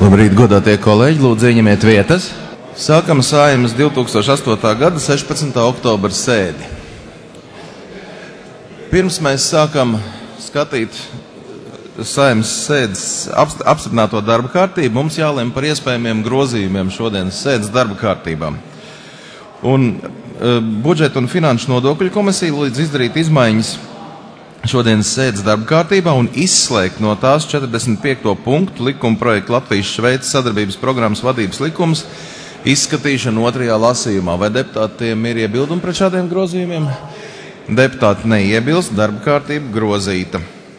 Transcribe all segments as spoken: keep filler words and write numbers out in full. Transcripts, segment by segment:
Labrīt, godātie kolēģi, lūdzu ieņemiet vietas. Sākam Saeimas divi tūkstoši astotā gada sešpadsmitā oktobra sēdi. Pirms mēs sākam skatīt Saeimas sēdes apstiprināto darba kārtību, mums jālem par iespējamiem grozījumiem šodienas sēdes darba kārtībām. Un e, budžeta un finanšu nodokļu komisija līdz izdarīt izmaiņas šodienas sēdes darba kārtībā un izslēgt no tās četrdesmit piekto punktu likuma projektu Latvijas-Šveices sadarbības programmas vadības likums izskatīšanu otrajā lasījumā. Vai deputātiem ir iebildumi pret šādiem grozījumiem? Deputāti neiebilst, darba kārtība grozīta.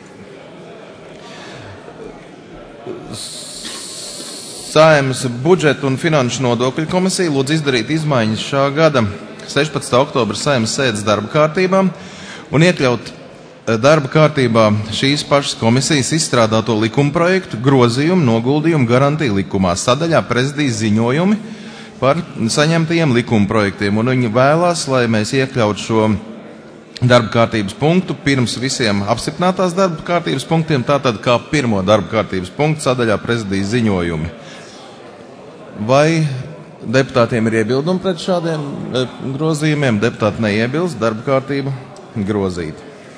Saeimas budžeta un finanšu nodokļu komisija lūdz izdarīt izmaiņas šā gada sešpadsmitā oktobra Saeimas sēdes darba kārtībā un iekļaut darba kārtībā šīs pašas komisijas izstrādāto likuma projektu grozījumu noguldījumu garantiju likumā sadaļā prezidijas ziņojumi par saņemtajiem likuma projektiem. Un viņi vēlās, lai mēs iekļaut šo darba kārtības punktu pirms visiem apstiprinātās darba kārtības punktiem, tātad kā pirmo darba kārtības punktu sadaļā prezidijas ziņojumi. Vai deputātiem ir iebildumi pret šādiem grozījumiem? Deputāti neiebilst, darba kārtība grozīta.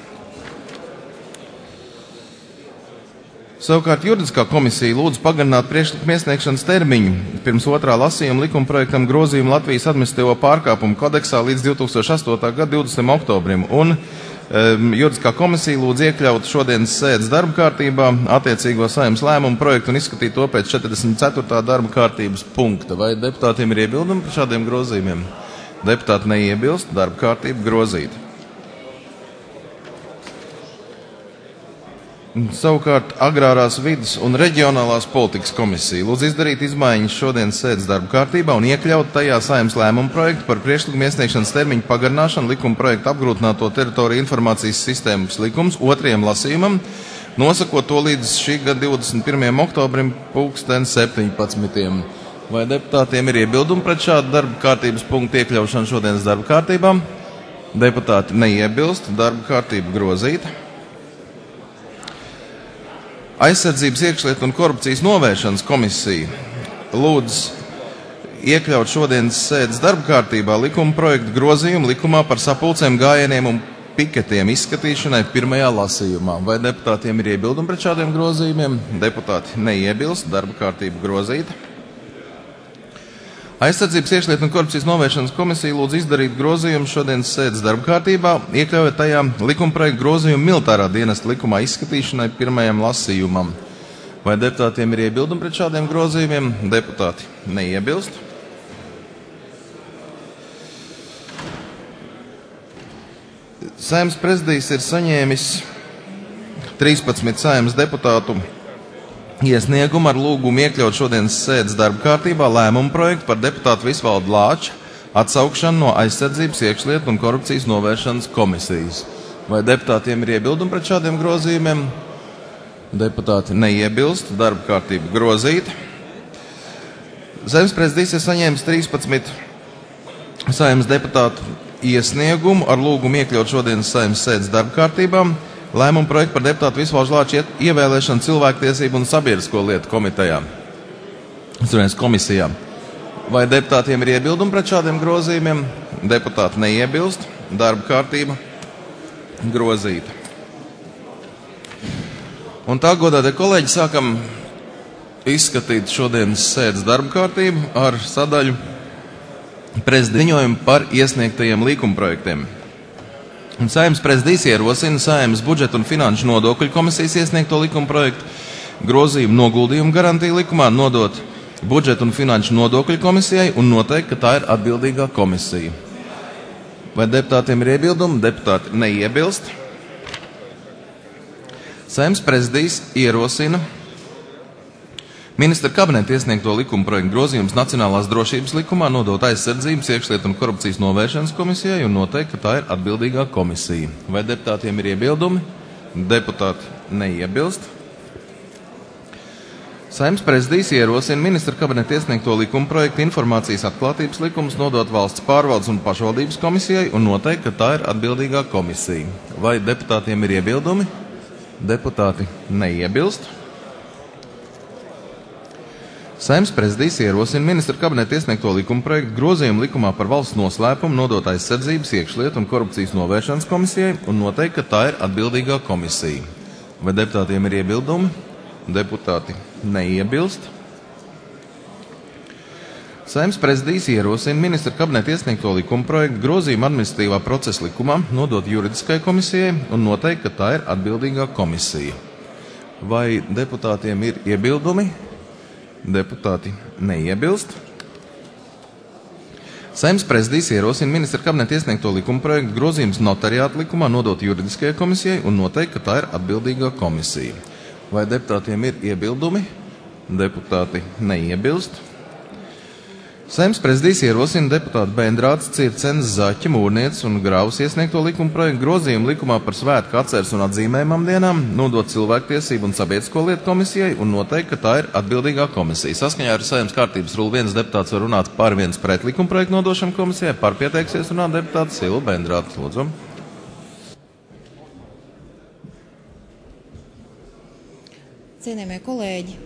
Savukārt juridiskā komisija lūdz pagarināt priekšlikuma iesniegšanas termiņu pirms otrā lasījuma likuma projektam grozījumu Latvijas administratīvo pārkāpumu kodeksā līdz divi tūkstoši astotā gada divdesmitajam oktobrim, un um, juridiskā komisija lūdz iekļaut šodienas sēdes darba kārtībā attiecīgo Saeimas lēmumu projektu un izskatīt to pēc četrdesmit ceturtā darba kārtības punkta. Vai deputātiem ir iebildumi par šādiem grozījumiem? Deputāti neiebilst, darba kārtība grozīta. Savukārt agrārās vides un reģionālās politikas komisija lūdz izdarīt izmaiņas šodienas sēdes darba kārtībā un iekļaut tajā Saeimas lēmumu projektu par priekšlikuma iesniegšanas termiņu pagarināšanu likuma projektu apgrūtināto teritoriju informācijas sistēmas likums otrajam lasījumam, nosakot to līdz šī gada divdesmit pirmajam oktobrim pulksten septiņpadsmitiem. Vai deputātiem ir iebildumi pret šādu darba kārtības punktu iekļaušanu šodienas darba kārtībā? Deputāti neiebilst, darba kārtība grozīta. Aizsardzības, iekšlietu un korupcijas novēršanas komisija lūdz iekļaut šodienas sēdes darba kārtībā likuma projektu grozījumu likumā par sapulcēm, gājieniem un piketiem izskatīšanai pirmajā lasījumā. Vai deputātiem ir iebildumi pret šādiem grozījumiem? Deputāti neiebilst, darba kārtība grozīta. Aizsardzības, iekšlietu un korupcijas novēršanas komisija lūdz izdarīt grozījumu šodienas sēdes darba kārtībā, iekļaujot tajā likuma projektu grozījumu militārā dienesta likumā izskatīšanai pirmajam lasījumam. Vai deputātiem ir iebildumi pret šādiem grozījumiem? Deputāti neiebilst. Saeimas prezidijs ir saņēmis trīspadsmit Saeimas deputātu iesniegumu ar lūgumu iekļaut šodienas sēdes darba kārtībā lēmumu projektu par deputātu Visvaldu Lāču atsaukšanu no aizsardzības, iekšlietu un korupcijas novēršanas komisijas. Vai deputātiem ir iebildumi pret šādiem grozījumiem? Deputāti neiebilst, darba kārtība grozīta. Saeimas prezidijs ir saņēmis trīspadsmit Saeimas deputātu iesniegumu ar lūgumu iekļaut šodienas Saeimas sēdes darba kārtībā lēmumu projektu par deputātu Visvaldu Lāču ievēlēšanu cilvēktiesību un sabiedrisko lietu komitejā. komisijā. Vai deputātiem ir iebildumi pret šādiem grozījumiem? Deputāti neiebilst, darba kārtība grozīta. Un tā, godātie kolēģi, sākam izskatīt šodienas sēdes darba kārtību ar sadaļu prezidija ziņojumu par iesniegtajiem likumprojektiem. Un Saeimas prezidijs ierosina Saeimas budžeta un finanšu nodokļu komisijas iesniegto likuma projektu grozījumu noguldījumu garantiju likumā nodot budžeta un finanšu nodokļu komisijai un noteikt, ka tā ir atbildīgā komisija. Vai deputātiem ir iebildumi? Deputāti neiebilst. Saeimas prezidijs ierosina ministra kabineta iesniegto likuma projektu grozījums Nacionālās drošības likumā nodot aizsardzības, iekšlietu un korupcijas novēršanas komisijai un noteikt, ka tā ir atbildīgā komisija. Vai deputātiem ir iebildumi? Deputāti neiebilst. Saeimas prezidijs ierosina ministra kabineta iesniegto likuma projektu informācijas atklātības likums nodot valsts pārvaldes un pašvaldības komisijai un noteikt, ka tā ir atbildīgā komisija. Vai deputātiem ir iebildumi? Deputāti neiebilst. Saeimas prezidijs ierosina ministra kabineta iesniegto likuma projektu grozījumu likumā par valsts noslēpumu nodot aizsardzības, iekšlietu un korupcijas novēršanas komisijai un noteikt, ka tā ir atbildīgā komisija. Vai deputātiem ir iebildumi? Deputāti neiebilst. Saeimas prezidijs ierosina ministra kabineta iesniegto likuma projektu grozījumu administratīvā procesa likumā nodot juridiskai komisijai un noteikt, ka tā ir atbildīgā komisija. Vai deputātiem ir iebildumi? Deputāti neiebilst. Saeimas prezidijs ierosina ministra kabineta iesniegto likuma projektu grozījums notariāta likumā nodot juridiskajai komisijai un noteikt, ka tā ir atbildīgā komisija. Vai deputātiem ir iebildumi? Deputāti neiebilst. Saeimas prezidijs ierosina deputātu Bendrātes, Circenes, Zaķa, Mūrnieces un Grāvas iesniegto likuma projektu grozījumu likumā par svētku atceres un atzīmējumam dienām nodot cilvēktiesību un sabiedrisko lietu komisijai un noteikt, ka tā ir atbildīgā komisija. Saskaņā ar Saeimas kārtības rulu viens deputāts var runāt par viens pret likuma projektu nodošanu komisijai, par pieteiksies runāt deputāts Silva Bendrātes. Lūdzu. Cienījamie kolēģi,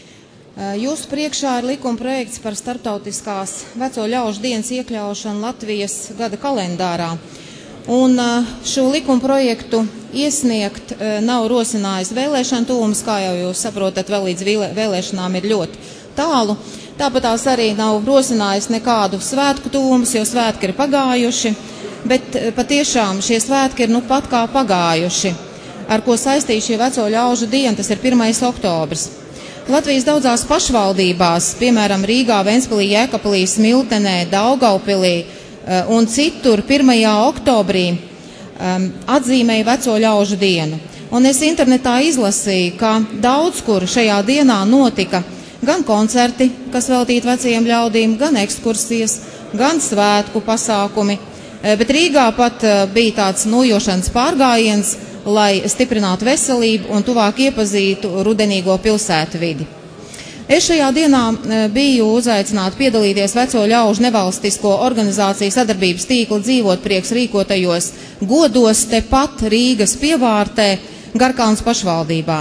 jūsu priekšā ir likuma projekts par starptautiskās veco ļaužu dienas iekļaušanu Latvijas gada kalendārā. Un šo likuma projektu iesniegt nav rosinājis vēlēšana tūmas, kā jau jūs saprotat, vēl līdz vēlēšanām ir ļoti tālu. Tāpat tās arī nav rosinājis nekādu svētku tūmas, jo svētki ir pagājuši, bet patiešām šie svētki ir nu pat kā pagājuši, ar ko saistīja šī veco ļaužu diena, tas ir pirmais oktobris. Latvijas daudzās pašvaldībās, piemēram, Rīgā, Ventspilī, Jēkabpilī, Smiltenē, Daugavpilī un citur pirmajā oktobrī um, atzīmēja veco ļaužu dienu. Un es internetā izlasīju, ka daudz kur šajā dienā notika gan koncerti, kas veltīti vecajiem ļaudīm, gan ekskursijas, gan svētku pasākumi, bet Rīgā pat bija tāds nojošanas pārgājiens, lai stiprinātu veselību un tuvāk iepazītu rudenīgo pilsētu vidi. Es šajā dienā biju uzaicināta piedalīties veco ļaužu nevalstisko organizāciju sadarbības tīkla Dzīvot prieks rīkotajos godos tepat Rīgas pievārtē Garkalnes pašvaldībā.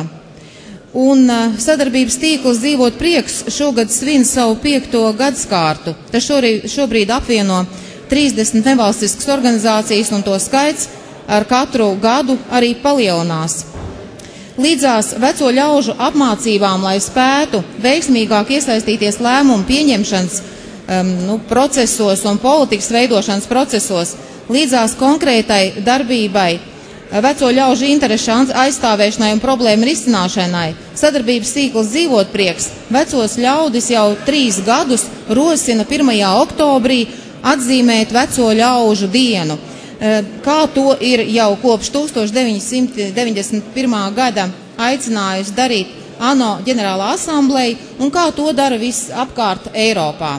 Un sadarbības tīkls Dzīvot prieks šogad svin savu piekto gadskārtu. Tas šorī, šobrīd apvieno trīsdesmit nevalstiskas organizācijas un to skaits ar katru gadu arī palielinās. Līdzās veco ļaužu apmācībām, lai spētu veiksmīgāk iesaistīties lēmumu pieņemšanas um, nu, procesos un politikas veidošanas procesos, līdzās konkrētai darbībai, veco ļaužu interešu aizstāvēšanai un problēmu risināšanai, sadarbības tīkls Dzīvot prieks vecos ļaudis jau trīs gadus rosina pirmajā oktobrī atzīmēt veco ļaužu dienu. Kā to ir jau kopš tūkstoš deviņi simti deviņdesmit pirmā gada aicinājusi darīt ANO ģenerālā asambleja un kā to dara viss apkārt Eiropā.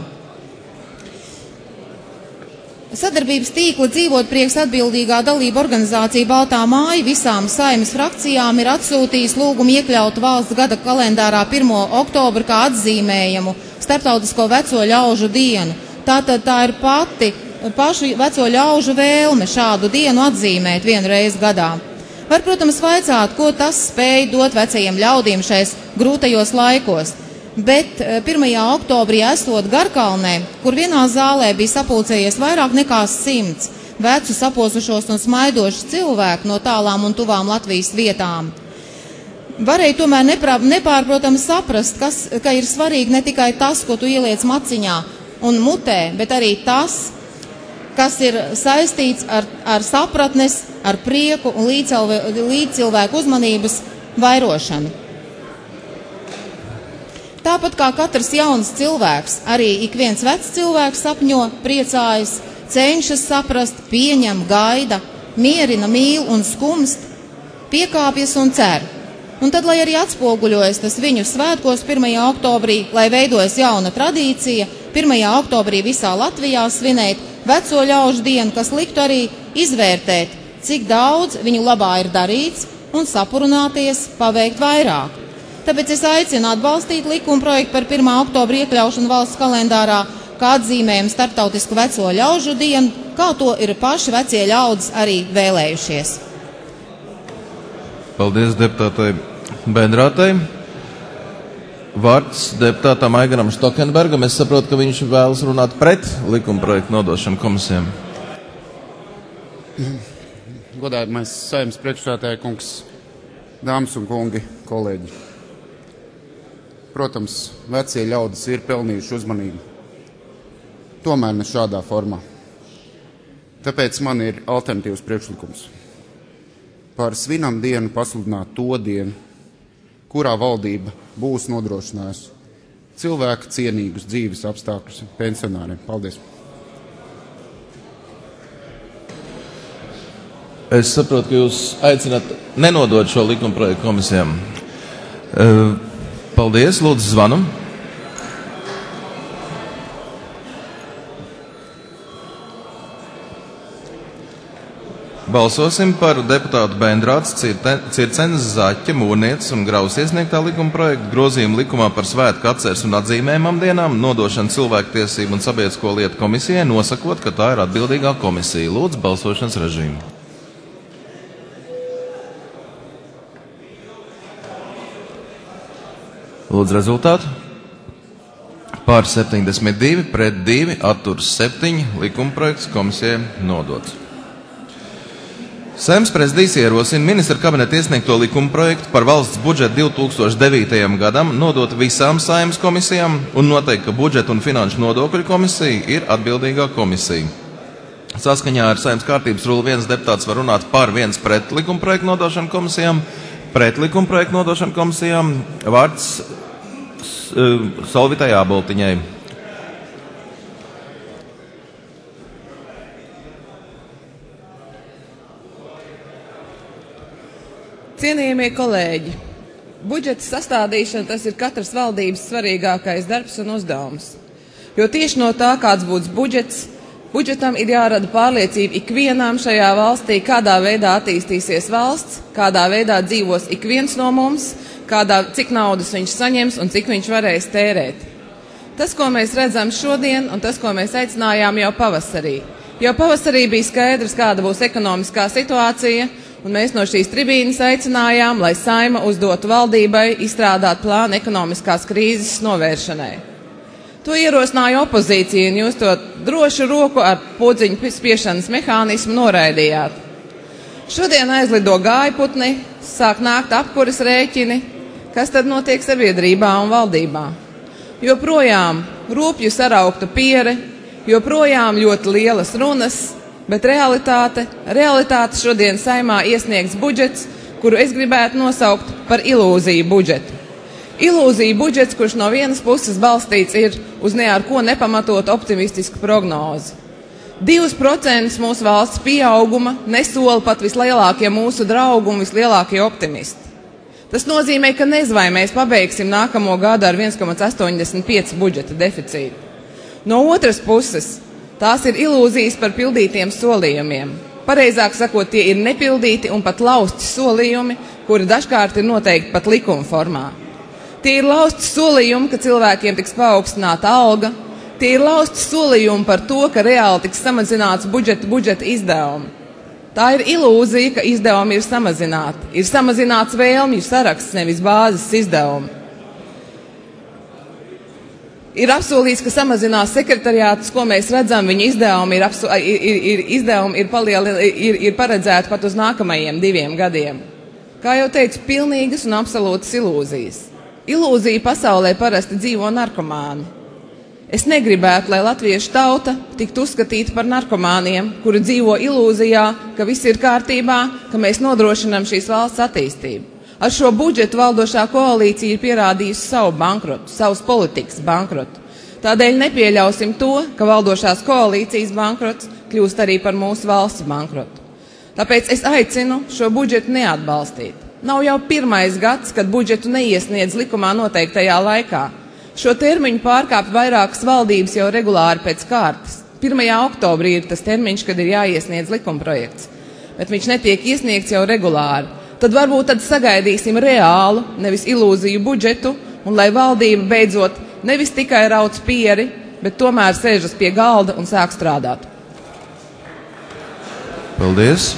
Sadarbības tīkla Dzīvot prieks atbildīgā dalība organizācija Baltā māja visām Saeimas frakcijām ir atsūtījis lūgumu iekļaut valsts gada kalendārā pirmo oktobru kā atzīmējumu starptautisko veco ļaužu dienu. Tātad tā ir pati pašu veco ļaužu vēlme šādu dienu atzīmēt vienu reizi gadā. Var, protams, vaicāt, ko tas spēj dot vecajiem ļaudīm šais grūtajos laikos, bet pirmajā oktobrī esot Garkalnē, kur vienā zālē bija sapulcējies vairāk nekā simts vecu saposušos un smaidošus cilvēku no tālām un tuvām Latvijas vietām. Varēja tomēr neprā, nepārprotams saprast, kas, ka ir svarīgi ne tikai tas, ko tu ieliec maciņā un mutē, bet arī tas, kas ir saistīts ar, ar sapratnes, ar prieku un līdzcilvēku uzmanības vairošanu. Tāpat kā katrs jauns cilvēks, arī ik viens vecs cilvēks sapņo, priecājas, cenšas saprast, pieņem, gaida, mierina, mīl un skumst, piekāpjas un cer. Un tad, lai arī atspoguļojas tas viņu svētkos pirmajā oktobrī, lai veidojas jauna tradīcija, pirmajā oktobrī visā Latvijā svinēt veco ļaužu dienu, kas liktu arī izvērtēt, cik daudz viņu labā ir darīts un sapurināties paveikt vairāk. Tāpēc es aicinu atbalstīt likuma projektu par pirmā oktobra iekļaušanu valsts kalendārā, kā atzīmējumu starptautisku veco ļaužu dienu, kā to ir paši vecie ļaudis arī vēlējušies. Paldies deputātai Bendrātei. Vārds deputātam Aigaram Štokenbergam. Es saprotu, ka viņš vēlas runāt pret likumprojektu nodošanu komisijām. Godājamais Saeimas priekšsēdētāja kungs, dāmas un kungi, kolēģi. Protams, vecie ļaudis ir pelnījuši uzmanību. Tomēr ne šādā formā. Tāpēc man ir alternatīvs priekšlikums. Par svinam dienu pasludināt to dienu, kurā valdība būs nodrošinājusi cilvēku cienīgus dzīves apstākļus pensionāriem. Paldies! Es saprotu, ka jūs aicināt nenodot šo likumprojektu komisijām. Paldies, lūdzu zvanu. Balsosim par deputātu Bendrāts, Circenes, Zaķa, Mūrnieces un Graus iesniegtā likumprojekta grozījumu likumā par svētku atceres un atzīmējumam dienām, nodošanu cilvēktiesību un sabiedrisko lietu komisijai, nosakot, ka tā ir atbildīgā komisija. Lūdzu, balsošanas režīmu. Lūdzu rezultātu. Pār septiņdesmit divi, pret divi, atturs septiņi, likumprojekts komisijai nodots. Saeimas prezidijs ierosina ministra kabineta iesniegto likumprojektu par valsts budžetu divi tūkstoši devītajam gadam nodot visām Saeimas komisijām un noteikt, ka budžeta un finanšu nodokļu komisija ir atbildīgā komisija. Saskaņā ar Saeimas kārtības rulu viens deputāts var runāt par viens pret likumprojektu nodošanu komisijām, pret likumprojektu nodošanu komisijām. Vārds Solvitai Āboltiņai. Cienījamie kolēģi, budžeta sastādīšana tas ir katras valdības svarīgākais darbs un uzdevums. Jo tieši no tā, kāds būs budžets, budžetam ir jārada pārliecība ikvienam šajā valstī, kādā veidā attīstīsies valsts, kādā veidā dzīvos ik viens no mums, kādā, cik naudas viņš saņems un cik viņš varēs tērēt. Tas, ko mēs redzam šodien un tas, ko mēs aicinājām jau pavasarī. Jau pavasarī bija skaidrs, kāda būs ekonomiskā situācija, un mēs no šīs tribīnes aicinājām, lai Saeima uzdotu valdībai izstrādāt plānu ekonomiskās krīzes novēršanai. To ierosināja opozīcija, un jūs to drošu roku ar podziņu spiešanas mehānismu noraidījāt. Šodien aizlido gājputni, sāk nākt apkuras rēķini, kas tad notiek sabiedrībā un valdībā. Joprojām rūpju saraukta piere, joprojām ļoti lielas runas, bet realitāte, realitāte šodien Saeimā iesniegs budžets, kuru es gribētu nosaukt par ilūziju budžetu. Ilūzija budžets, kurš no vienas puses balstīts ir uz ne ar ko nepamatot optimistisku prognozi. Divus procentus mūsu valsts pieauguma nesola pat vislielākie mūsu draugi un vislielākie optimisti. Tas nozīmē, ka nezinu, vai mēs pabeigsim nākamo gadu ar viens komats astoņdesmit pieci budžeta deficītu. No otras puses, tās ir ilūzijas par pildītiem solījumiem. Pareizāk sakot, tie ir nepildīti un pat lausti solījumi, kuri dažkārt ir noteikti pat likuma formā. Tie ir lausti solījumi, ka cilvēkiem tiks paaugstināta alga, tie ir lausti solījumi par to, ka reāli tiks samazināts budžeta, budžeta izdevumi. Tā ir ilūzija, ka izdevumi ir samazināti. Ir samazināts vēlmju saraksts, nevis bāzes izdevumi. Ir apsolīts, ka samazinās sekretariātus, ko mēs redzam, viņa izdevumi ir, apso, ir, ir, ir, izdevumi ir, palieli, ir, ir paredzēti pat uz nākamajiem diviem gadiem. Kā jau teicu, pilnīgas un absolūtas ilūzijas. Ilūzija pasaulē parasti dzīvo narkomāni. Es negribētu, lai latviešu tauta tiktu uzskatīta par narkomāniem, kuri dzīvo ilūzijā, ka viss ir kārtībā, ka mēs nodrošinām šīs valsts attīstību. Ar šo budžetu valdošā koalīcija ir pierādījusi savu bankrotu, savus politikas bankrotu. Tādēļ nepieļausim to, ka valdošās koalīcijas bankrots kļūst arī par mūsu valsts bankrotu. Tāpēc es aicinu šo budžetu neatbalstīt. Nav jau pirmais gads, kad budžetu neiesniedz likumā noteiktajā laikā. Šo termiņu pārkāpj vairākas valdības jau regulāri pēc kārtas. pirmajā oktobrī ir tas termiņš, kad ir jāiesniedz likumprojekts, bet viņš netiek iesniegts jau regulāri. Tad varbūt tad sagaidīsim reālu, nevis ilūziju budžetu, un lai valdība beidzot nevis tikai rauc pieri, bet tomēr sēžas pie galda un sāk strādāt. Paldies.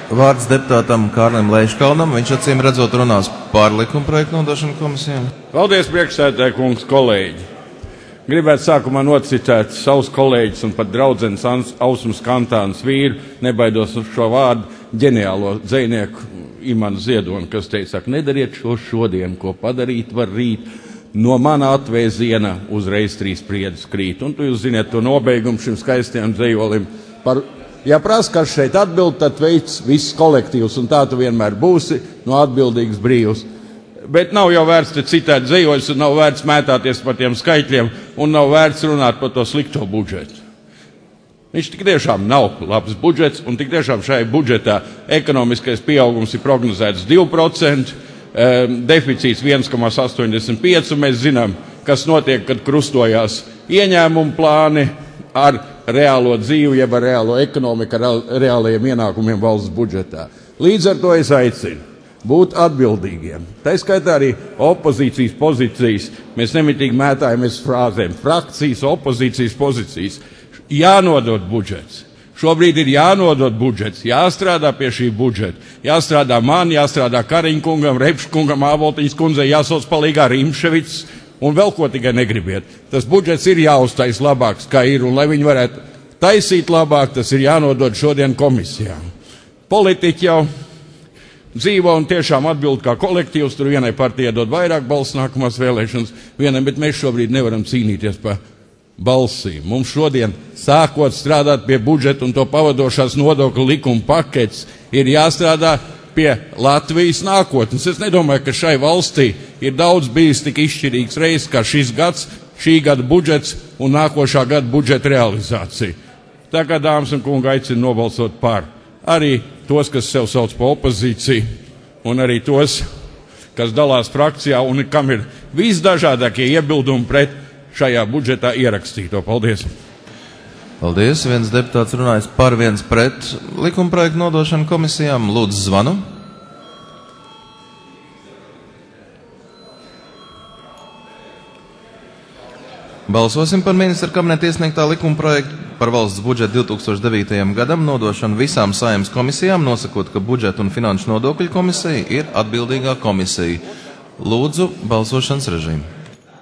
Vārds deputātam Kārlim Leiškalnam, viņš acīm redzot runās par likumprojektu nodošanu komisijām. Paldies, priekšsēdētāj kungs, kolēģi. Gribētu sākumā nocitēt savus kolēģus un pat draudzenes Ausmas Kantānas vīru, nebaidos uz šo vārdu, ģeniālo dzejnieku Imanu Ziedoni, kas teica, nedariet šo šodien, ko padarīt var rīt, no mana atvēziena uzreiz trīs priedus krīt. Un tu jūs ziniet to nobeigumu šim skaistajam dzejolim par. Ja prasa, kas šeit atbild, tad veids viss kolektīvs, un tā tu vienmēr būsi no atbildīgs brīvs. Bet nav jau vērts te citēt dzejoļus, un nav vērts mētāties par tiem skaitļiem, un nav vērts runāt par to slikto budžetu. Viņš tik tiešām nav labs budžets, un tik tiešām šajā budžetā ekonomiskais pieaugums ir prognozēts divi procenti, deficīts viens komats astoņdesmit pieci, un mēs zinām, kas notiek, kad krustojās ieņēmumu plāni ar reālo dzīvi, jeb ar reālo ekonomiku, ar reālajiem ienākumiem valsts budžetā. Līdz ar to es aicinu būt atbildīgiem. Tā skaitā arī opozīcijas pozīcijas. Mēs nemitīgi mētājamies frāzēm. Frakcijas, opozīcijas pozīcijas. Jānodod budžets. Šobrīd ir jānodod budžets, jāstrādā pie šī budžeta. Jāstrādā man, jāstrādā Kariņkungam, Repškungam, Āboltiņas kundzei, jāsauc palīgā Rimševics. Un vēl ko tikai negribiet. Tas budžets ir jāuztais labāks, kā ir, un lai viņi varētu taisīt labāk, tas ir jānodod šodien komisijām. Politiķi jau dzīvo un tiešām atbild kā kolektīvs, tur vienai partijai dod vairāk balsu nākamās vēlēšanas, vienam, bet mēs šobrīd nevaram cīnīties par balsīm. Mums šodien, sākot strādāt pie budžeta un to pavadošās nodokļu likuma paketes, ir jāstrādā pie Latvijas nākotnes. Es nedomāju, ka šai valstī ir daudz bijis tik izšķirīgs reizes, kā šis gads, šī gada budžets un nākošā gada budžeta realizācija. Tā kā, dāmas un kungi, aicinu nobalsot par arī tos, kas sev sauc par opozīciju, un arī tos, kas dalās frakcijā un kam ir visdažādākie iebildumi pret šajā budžetā ierakstīto. Paldies! Paldies. Viens deputāts runājas par, viens pret likumprojektu nodošanu komisijām. Lūdzu, zvanu. Balsosim par ministra kabineta iesniegtā likumprojektu par valsts budžetu divi tūkstoši devītajam gadam nodošanu visām Saeimas komisijām, nosakot, ka budžeta un finanšu nodokļu komisija ir atbildīgā komisija. Lūdzu, balsošanas režīmu.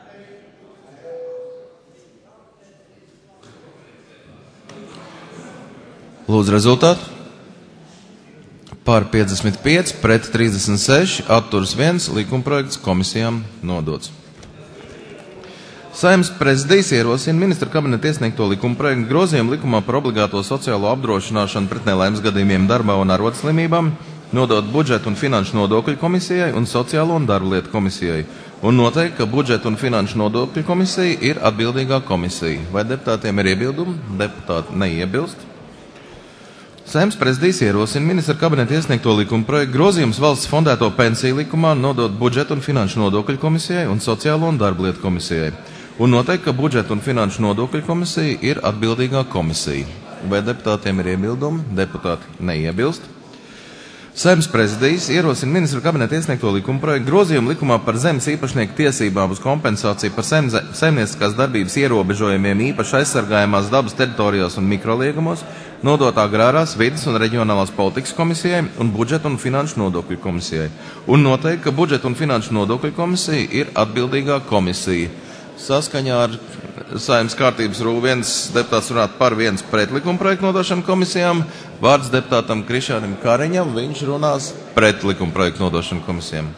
Lūdzu rezultātu. Par piecdesmit pieci, pret trīsdesmit seši, atturas viens, likumprojekts komisijām nodots. Saeimas prezidijs ierosina ministra kabineta iesniegto likumprojektu grozījumu likumā par obligāto sociālo apdrošināšanu pret nelaimes gadījumiem darbā un arodslimībām, nodot budžeta un finanšu nodokļu komisijai un sociālo un darba lietu komisijai, un noteikt, ka budžeta un finanšu nodokļu komisija ir atbildīgā komisija. Vai deputātiem ir iebildumi? Deputāti neiebilst. Saeimas prezidijs ierosina ministra kabineta iesniegto likumprojektu grozījums valsts fondēto pensiju likumā nodot budžeta un finanšu nodokļu komisijai un sociālo un darba lietu komisijai, un noteikt, ka budžeta un finanšu nodokļu komisija ir atbildīgā komisija. Vai deputātiem ir iebildumi? Deputāti neiebilst. Saeimas prezidijs ierosina ministra kabineta iesniegto likumprojektu grozījumu likumā par zemes īpašnieku tiesībām uz kompensāciju par saimnieciskās darbības ierobežojumiem īpaši aizsargājamās dabas teritorijās un mikroliegumos, nodot agrārās, vides un reģionālās politikas komisijai un budžeta un finanšu nodokļu komisijai, un noteikt, ka budžeta un finanšu nodokļu komisija ir atbildīgā komisija. Saskaņā ar Saeimas kārtības rūlu viens deputāts runāt par, viens pret likumprojektu nodošanu komisijām. Vārds deputātam Krišānam Kariņam, viņš runās pret likumprojektu nodošanu komisijām.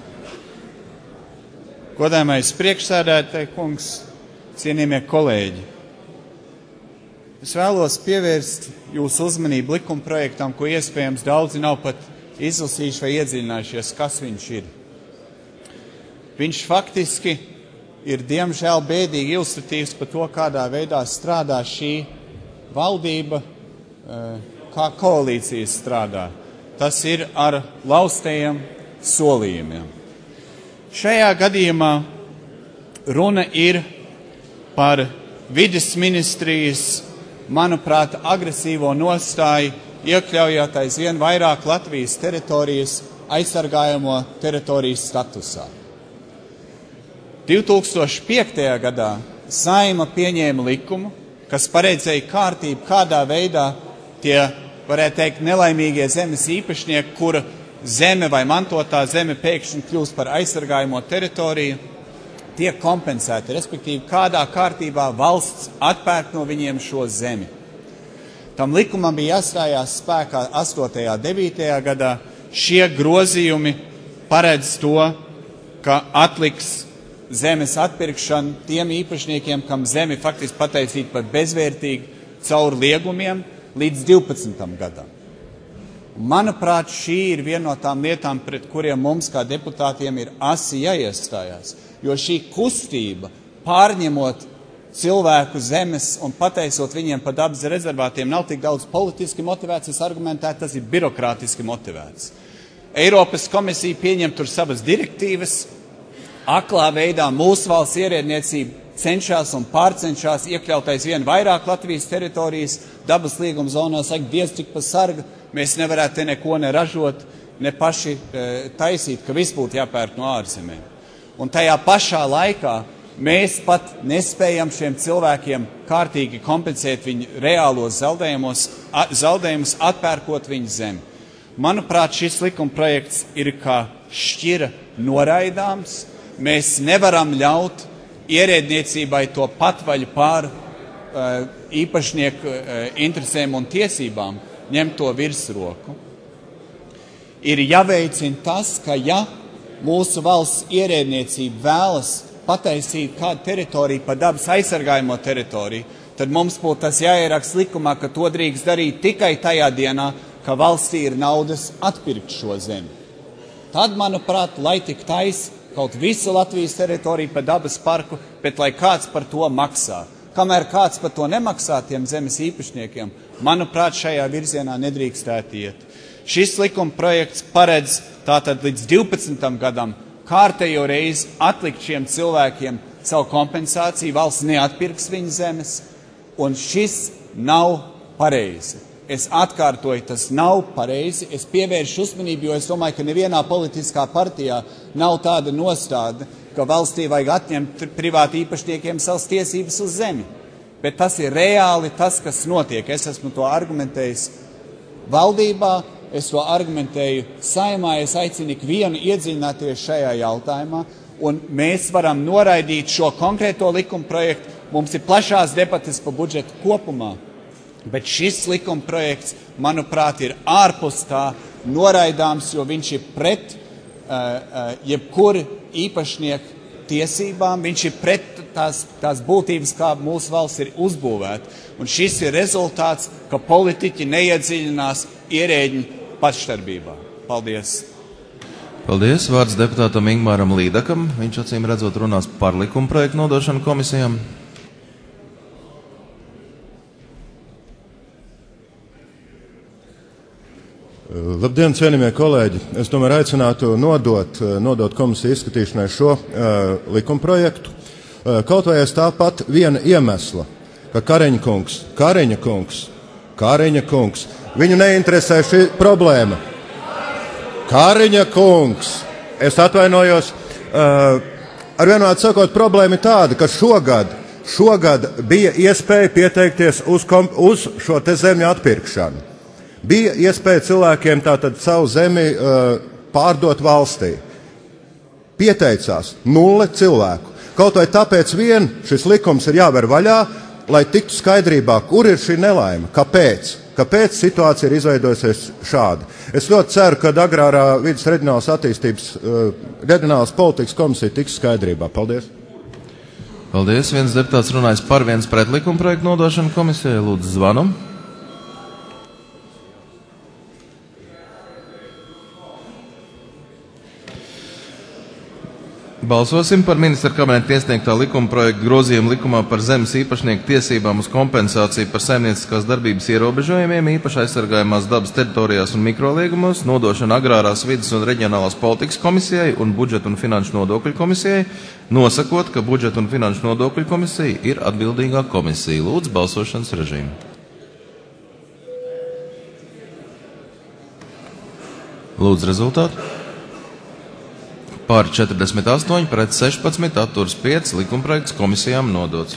Godājamais priekšsēdētāj kungs, cienījamie kolēģi. Es vēlos pievērst jūsu uzmanību likumprojektam, ko iespējams daudzi nav pat izlasījuši vai iedziļinājušies, kas viņš ir. Viņš faktiski ir diemžēl bēdīgi ilustratīvs par to, kādā veidā strādā šī valdība, kā koalīcijas strādā. Tas ir ar laustajiem solījumiem. Šajā gadījumā runa ir par vides ministrijas, manuprāt, agresīvo nostāju, iekļaujot aizvien vairāk Latvijas teritorijas aizsargājamo teritorijas statusā. divi tūkstoši piektajā gadā Saeima pieņēma likumu, kas paredzēja kārtību, kādā veidā tie varētu teikt, nelaimīgie zemes īpašnieki, kura zeme vai mantotā zeme pēkšņi kļūst par aizsargājamo teritoriju, tiek kompensēti, respektīvi, kādā kārtībā valsts atpērk no viņiem šo zemi. Tam likumam bija jāstājās spēkā astotajā, devītajā gadā. Šie grozījumi paredz to, ka atliks zemes atpirkšanu tiem īpašniekiem, kam zemi faktiski pateicīt par bezvērtīgu caur liegumiem līdz divpadsmitam gadam. Manuprāt, šī ir viena no tām lietām, pret kuriem mums kā deputātiem ir asi jāiestājās, jo šī kustība, pārņemot cilvēku zemes un pateicot viņiem par dabas rezervātiem, nav tik daudz politiski motivēts, es argumentētu, tas ir birokrātiski motivēts. Eiropas komisija pieņem tur savas direktīvas, aklā veidā mūsu valsts ierēdniecība cenšas un pārcenšas iekļaut aizvien vairāk Latvijas teritorijas dabas līguma zonā, saka, diez tik pa sarga, mēs nevarētu te neko neražot, ne paši e, taisīt, ka viss būtu jāpērk no ārzemēm. Un tajā pašā laikā mēs pat nespējam šiem cilvēkiem kārtīgi kompensēt viņu reālos zaudējumus, zaudējumus atpērkot viņu zemi. Manuprāt, šis likumprojekts ir kā šķira noraidāms. Mēs nevaram ļaut ierēdniecībai to patvaļu pār uh, īpašnieku uh, interesēm un tiesībām ņemt to virsroku. Ir jāveicina tas, ka ja mūsu valsts ierēdniecība vēlas pataisīt kādu teritoriju par dabas aizsargājamo teritoriju, tad mums būtu tas jāieraksta likumā, ka to drīkst darīt tikai tajā dienā, ka valstī ir naudas atpirkt šo zemi. Tad, manuprāt, lai tik tais kaut visu Latvijas teritoriju par dabas parku, bet lai kāds par to maksā. Kamēr kāds par to nemaksā tiem zemes īpašniekiem, manuprāt, šajā virzienā nedrīkstētu iet. Šis likuma projekts paredz tātad līdz divpadsmitam gadam kārtējo reizi atlikt šiem cilvēkiem savu kompensāciju, valsts neatpirks viņu zemes, un šis nav pareizi. Es atkārtoju, tas nav pareizi, es pievēršu uzmanību, jo es domāju, ka nevienā politiskā partijā nav tāda nostāde, ka valstī vajag atņemt privāti īpašniekiem savas tiesības uz zemi. Bet tas ir reāli tas, kas notiek. Es esmu to argumentējis valdībā, es to argumentēju Saeimā, es aicinu ikvienu iedziļināties šajā jautājumā, un mēs varam noraidīt šo konkrēto likuma projektu. Mums ir plašās debates par budžetu kopumā. Bet šis likuma projekts, manuprāt, ir ārpus tā noraidāms, jo viņš ir pret uh, uh, jebkuru īpašnieku tiesībām, viņš ir pret tās, tās būtības, kā mūsu valsts ir uzbūvēta. Un šis ir rezultāts, ka politiķi neiedziļinās ierēģiņu pašdarbībā. Paldies! Paldies! Vārds deputātam Ingmāram Līdakam. Viņš acīm redzot runās par likuma projektu nodošanu komisijām. Labdien, cienījamie kolēģi! Es tomēr aicinātu nodot, nodot komisiju izskatīšanai šo uh, likumprojektu. Uh, kaut vai es tāpat viena iemesla, ka Kariņa kungs, Kariņa kungs, Kariņa kungs, viņu neinteresē šī problēma. Kariņa kungs, es atvainojos, uh, ar vienvārdu sakot, problēma ir tāda, ka šogad, šogad bija iespēja pieteikties uz, kom, uz šo te zemju atpirkšanu. Bija iespēja cilvēkiem tātad savu zemi uh, pārdot valstī. Pieteicās nulle cilvēku. Kaut vai tāpēc vien šis likums ir jāver vaļā, lai tiktu skaidrībā, kur ir šī nelaime, kāpēc. Kāpēc situācija ir izveidojusies šādi. Es ļoti ceru, ka agrārā vidas reģionālas attīstības, uh, reģionālas politikas komisija tiks skaidrībā. Paldies. Paldies. Viens deputāts runājis par viens pret likumprojektu nodošanu komisijai. Lūdzu, zvanu. Balsosim par ministra kabineta iesniegtā likuma projekta grozījumu likumā par zemes īpašnieku tiesībām uz kompensāciju par saimnieciskās darbības ierobežojumiem, īpaši aizsargājumās dabas teritorijās un mikroliegumos, nodošanu agrārās vidas un reģionālās politikas komisijai un budžeta un finanšu nodokļu komisijai, nosakot, ka budžeta un finanšu nodokļu komisija ir atbildīgā komisija. Lūdzu, balsošanas režīmu. Lūdzu, rezultātu. Pār četrdesmit astoņi pret sešpadsmit atturas pieci, likumprojekts komisijām nodots.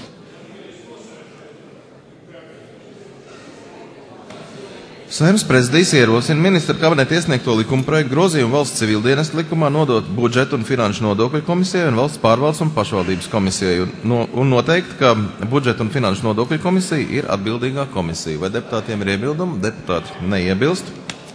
Saeimas prezidijs ierosina ministra kabineta iesniegto likuma projektu grozījumu valsts civildienestu likumā nodot budžeta un finanšu nodokļu komisijai un valsts pārvaldes un pašvaldības komisijai un, no, un noteikt, ka budžeta un finanšu nodokļu komisija ir atbildīgā komisija. Vai deputātiem ir iebildumi? Deputāti neiebilst.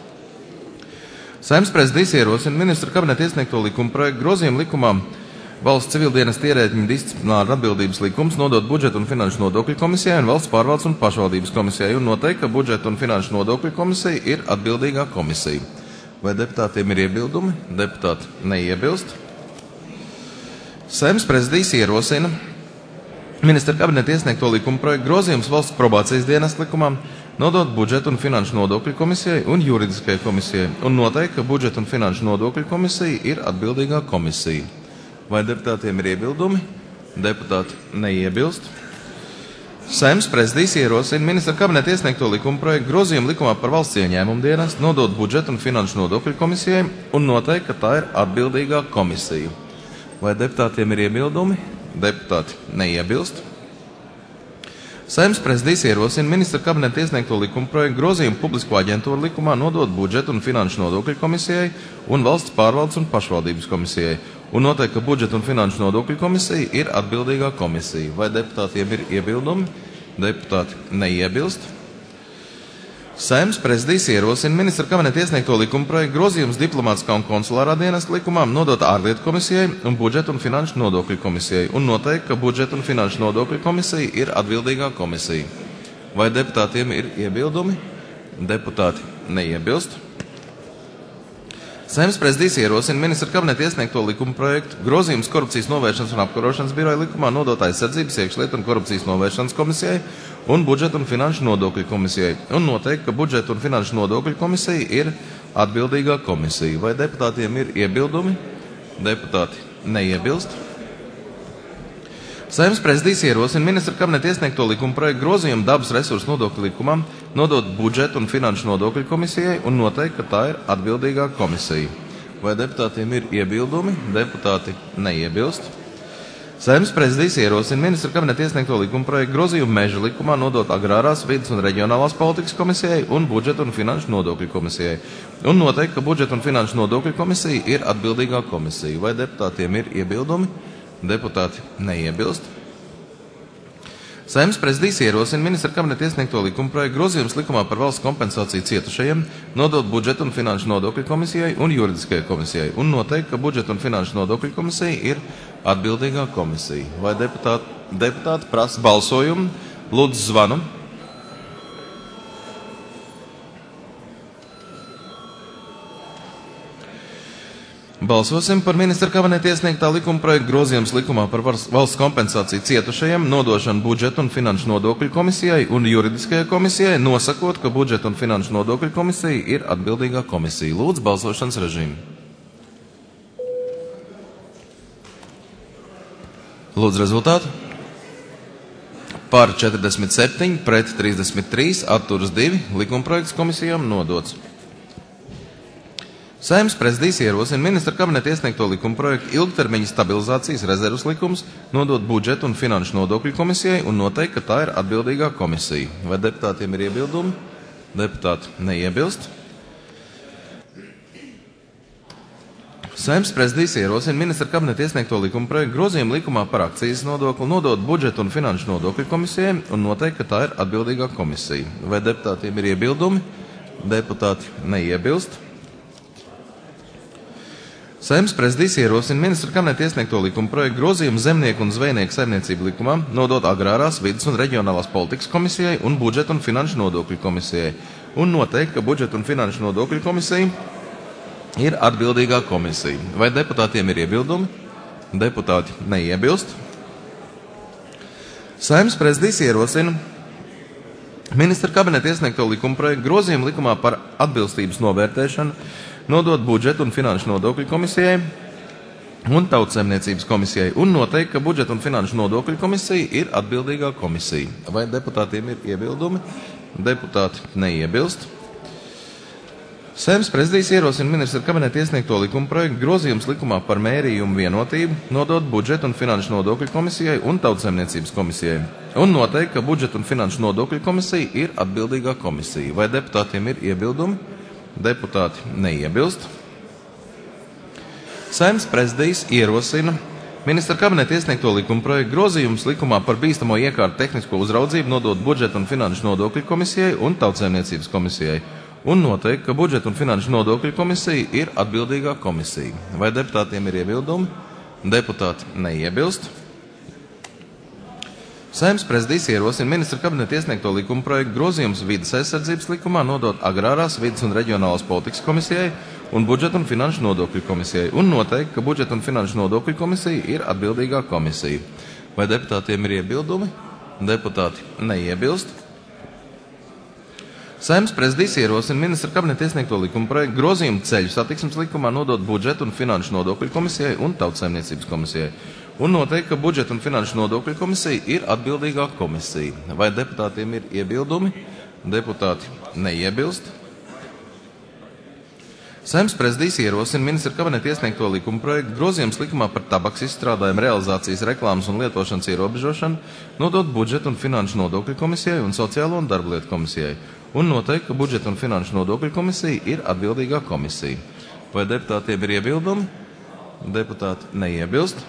Saeimas prezidijs ierosina ministra kabineta iesniegto likuma projektu grozījumu likumā valsts civildienestu ierēģiņu disciplināra atbildības likums nodot budžeta un finanšu nodokļu komisijai un valsts pārvaldes un pašvaldības komisijai un noteikt, ka budžeta un finanšu nodokļu komisija ir atbildīgā komisija. Vai deputātiem ir iebildumi? Deputāti neiebilst. Saeimas prezidijs ierosina ministra kabineta iesniegto likuma projektu grozījums valsts probācijas dienesta likumā nodot budžeta un finanšu nodokļu komisijai un juridiskajai komisijai un noteikt, ka budžeta un finanšu nodokļu komisija ir atbildīgā komisija. Vai deputātiem ir iebildumi? Deputāti neiebilst. Saeimas prezidijs ierosina ministra kabineta iesniegto likuma projektu grozījumu likumā par valsts ieņēmumu dienestu nodot budžeta un finanšu nodokļu komisijai un noteikt, ka tā ir atbildīgā komisija. Vai deputātiem ir iebildumi? Deputāti neiebilst. Saeimas prezidijs ierosina ministra kabineta iesniegto likuma projektu grozījumu publisko aģentūru likumā nodot budžeta un finanšu nodokļu komisijai un valsts pārvaldes un pašvaldības komisijai un noteikt, ka budžeta un finanšu nodokļu komisija ir atbildīgā komisija. Vai deputātiem ir iebildumi? Deputāti neiebilst. Saeimas prezidijs ierosina ministra kabineta iesniegto likuma projektu grozījums diplomātiskā un konsulārā dienesta likumā nodot ārlietu komisijai un budžeta un finanšu nodokļu komisijai un noteikt, ka budžeta un finanšu nodokļu komisija ir atbildīgā komisija. Vai deputātiem ir iebildumi? Deputāti neiebilst. Saeimas prezidijs ierosina ministra kabineta iesniegto likuma projektu grozījums korupcijas novēršanas un apkarošanas biroja likumā nodot aizsardzības, iekšlietu un korupcijas novēršanas komisijai un budžeta un finanšu nodokļu komisijai un noteikt, ka budžeta un finanšu nodokļu komisija ir atbildīgā komisija. Vai deputātiem ir iebildumi? Deputāti neiebilst. Saeimas prezidijs ierosina ministra kabineta iesniegto likuma projektu grozījumu dabas resursu nodokļu likumā nodot budžeta un finanšu nodokļu komisijai un noteikt, ka tā ir atbildīgā komisija. Vai deputātiem ir iebildumi? Deputāti neiebilst. Saeimas prezidijs ierosina ministra kabineta iesniegto likuma projektu grozījumu meža likumā nodot agrārās, vides un reģionālās politikas komisijai un budžeta un finanšu nodokļu komisijai un noteikt, ka budžeta un finanšu nodokļu komisija ir atbildīgā komisija. Vai deputātiem ir iebildumi? Deputāti neiebilst. Saeimas prezidijs ierosina ministra kabineta iesniegto likuma projektu grozījums likumā par valsts kompensāciju cietušajiem nodot budžeta un finanšu nodokļu komisijai un juridiskajai komisijai un noteikt, ka budžeta un finanšu nodokļu komisija ir atbildīgā komisija. Vai deputāti, deputāti prasa balsojumu? Lūdzu zvanu. Balsosim par ministra kabineta iesniegtā likuma projektu grozījums likumā par valsts kompensāciju cietušajiem nodošanu budžeta un finanšu nodokļu komisijai un juridiskajai komisijai, nosakot, ka budžeta un finanšu nodokļu komisija ir atbildīgā komisija. Lūdzu, balsošanas režīmu. Lūdzu, rezultātu. Par četrdesmit septiņi, pret trīsdesmit trīs, atturas divi, likuma projekts komisijām nodots. Saeimas prezidijs ierosina ministra kabineta iesniegto likuma projektu ilgtermiņa stabilizācijas rezervas likums nodot budžeta un finanšu nodokļu komisijai un noteikt, ka tā ir atbildīgā komisija. Vai deputātiem ir iebildumi? Deputāti neiebilst. Saeimas prezidijs ierosina ministra kabineta iesniegto likuma projektu grozījumu likumā par akcijas nodokli nodot budžeta un finanšu nodokļu komisijai un noteikt, ka tā ir atbildīgā komisija. Vai deputātiem ir iebildumi? Deputāti neiebilst. Saeimas prezidijs ierosina ministra kabineta iesniegto likuma projektu grozījumu zemnieku un zvejnieku saimniecību likumā nodot agrārās, vides un reģionālās politikas komisijai un budžeta un finanšu nodokļu komisijai un noteikt, ka budžeta un finanšu nodokļu komisija ir atbildīgā komisija. Vai deputātiem ir iebildumi? Deputāti neiebilst. Saeimas prezidijs ierosina ministra kabineta iesniegto likuma projektu grozījumu likumā par atbilstības novērtēšanu nodot budžeta un finanšu nodokļu komisijai un tautsaimniecības komisijai un noteikt, ka budžeta un finanšu nodokļu komisija ir atbildīgā komisija. Vai deputātiem ir iebildumi? Deputāti neiebilst. Saeimas prezidijs ierosina ministra kabineta iesniegto likuma projektu grozījums likumā par mērījumu vienotību, nodot budžeta un finanšu nodokļu komisijai un tautsaimniecības komisijai, un noteikt, ka budžeta un finanšu nodokļu komisija ir atbildīgā komisija. Vai deputātiem ir iebildumi? Deputāti neiebilst. Saeimas prezidijs ierosina ministra kabineta iesniegto likuma projektu grozījums likumā par bīstamo iekārtu tehnisko uzraudzību nodot budžeta un finanšu nodokļu komisijai un tautsaimniecības komisijai, un noteikt, ka budžeta un finanšu nodokļu komisija ir atbildīgā komisija. Vai deputātiem ir iebildumi? Deputāti neiebilst. Saeimas prezidijs ierosina ministra kabineta iesniegto likuma projektu grozījums vides aizsardzības likumā nodot agrārās, vides un reģionālās politikas komisijai un budžeta un finanšu nodokļu komisijai, un noteikt, ka budžeta un finanšu nodokļu komisija ir atbildīgā komisija. Vai deputātiem ir iebildumi? Deputāti neiebilst. Saeimas prezidijs ierosina ministra kabineta iesniegto likuma projektu grozījumu ceļu satiksmes likumā nodot budžeta un finanšu nodokļu komisijai un tautsaimniecības komisijai, un noteikt, ka budžeta un finanšu nodokļu komisija ir atbildīgā komisija. Vai deputātiem ir iebildumi? Deputāti neiebilst. Saeimas prezidijs ierosina ministra kabineta iesniegto likuma projektu grozījums likumā par tabaks izstrādājumu realizācijas, reklāmas un lietošanas ierobežošanu nodot budžeta un finanšu nodokļu komisijai un sociālo un darblietu komisijai, un noteikt, ka budžeta un finanšu nodokļu komisija ir atbildīgā komisija. Vai deputātiem ir iebildumi? Deputāti neiebilst.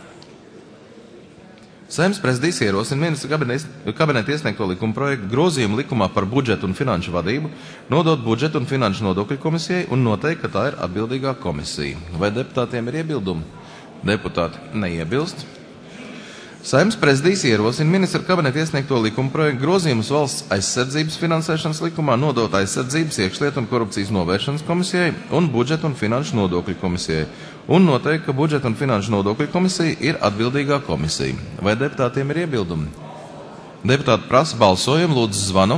Saeimas prezidijs ierosina ministra kabineta iesniegto likuma projektu grozījumu likumā par budžetu un finanšu vadību nodot budžeta un finanšu nodokļu komisijai un noteikt, ka tā ir atbildīgā komisija. Vai deputātiem ir iebildumi? Deputāti neiebilst. Saeimas prezidijs ierosina ministra kabineta iesniegto likuma projektu grozījumus valsts aizsardzības finansēšanas likumā nodot aizsardzības, iekšlietu un korupcijas novēršanas komisijai un budžeta un finanšu nodokļu komisijai, un noteikt, ka budžeta un finanšu nodokļu komisija ir atbildīgā komisija. Vai deputātiem ir iebildumi? Deputāti prasa balsojumu, lūdzu zvanu.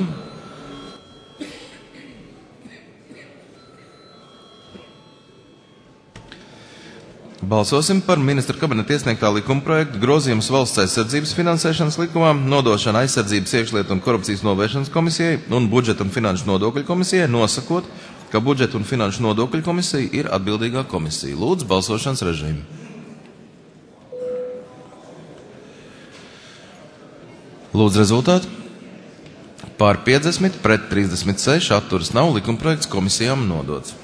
Balsosim par ministra kabineta iesniegtā likuma projektu grozījumus valsts aizsardzības finansēšanas likumā, nodošana aizsardzības, iekšlietu un korupcijas novēršanas komisijai un budžeta un finanšu nodokļu komisijai, nosakot, ka budžeta un finanšu nodokļu komisija ir atbildīgā komisija. Lūdzu, balsošanas režīmu. Lūdzu, rezultātu. Pār piecdesmit, pret trīsdesmit seši, atturas nav, likuma projekts komisijām nodots.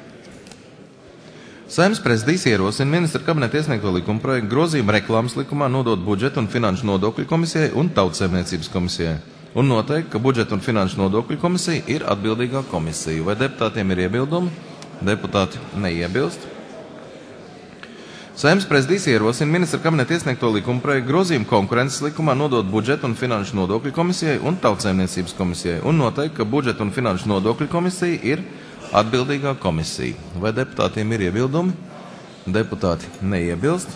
Saeimas prezidijs ierosina ministra kabineta iesniegto likuma projektu grozījumu reklāmas likumā nodot budžeta un finanšu nodokļu komisijai un tautsaimniecības komisijai, un noteikt, ka budžeta un finanšu nodokļu komisija ir atbildīgā komisija. Vai deputātiem ir iebildumi? Deputāti neiebilst. Saeimas prezidijs ierosina ministra kabineta iesniegto likuma projektu grozījumu konkurences likumā nodot budžeta un finanšu nodokļu komisijai un tautsaimniecības komisijai, un noteikt, ka budžeta un finanšu nodokļu komisija ir atbildīgā komisija. Vai deputātiem ir iebildumi? Deputāti neiebilst.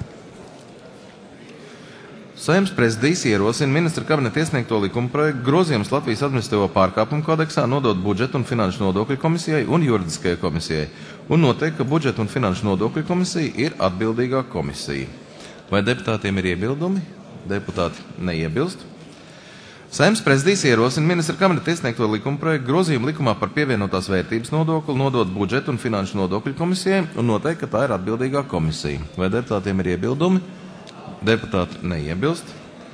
Saeimas prezidijs ierosina ministra kabineta iesniegto likuma projektu grozījums Latvijas administratīvo pārkāpumu kodeksā nodot budžeta un finanšu nodokļu komisijai un juridiskajai komisijai, un noteikt, ka budžeta un finanšu nodokļu komisija ir atbildīgā komisija. Vai deputātiem ir iebildumi? Deputāti neiebilst. Saeimas prezidijs ierosina ministra kabineta iesniegto likuma projektu grozījumu likumā par pievienotās vērtības nodokli nodot budžeta un finanšu nodokļu komisijai un noteikt, ka tā ir atbildīgā komisija. Vai deputātiem ir iebildumi? Deputāti neiebilst.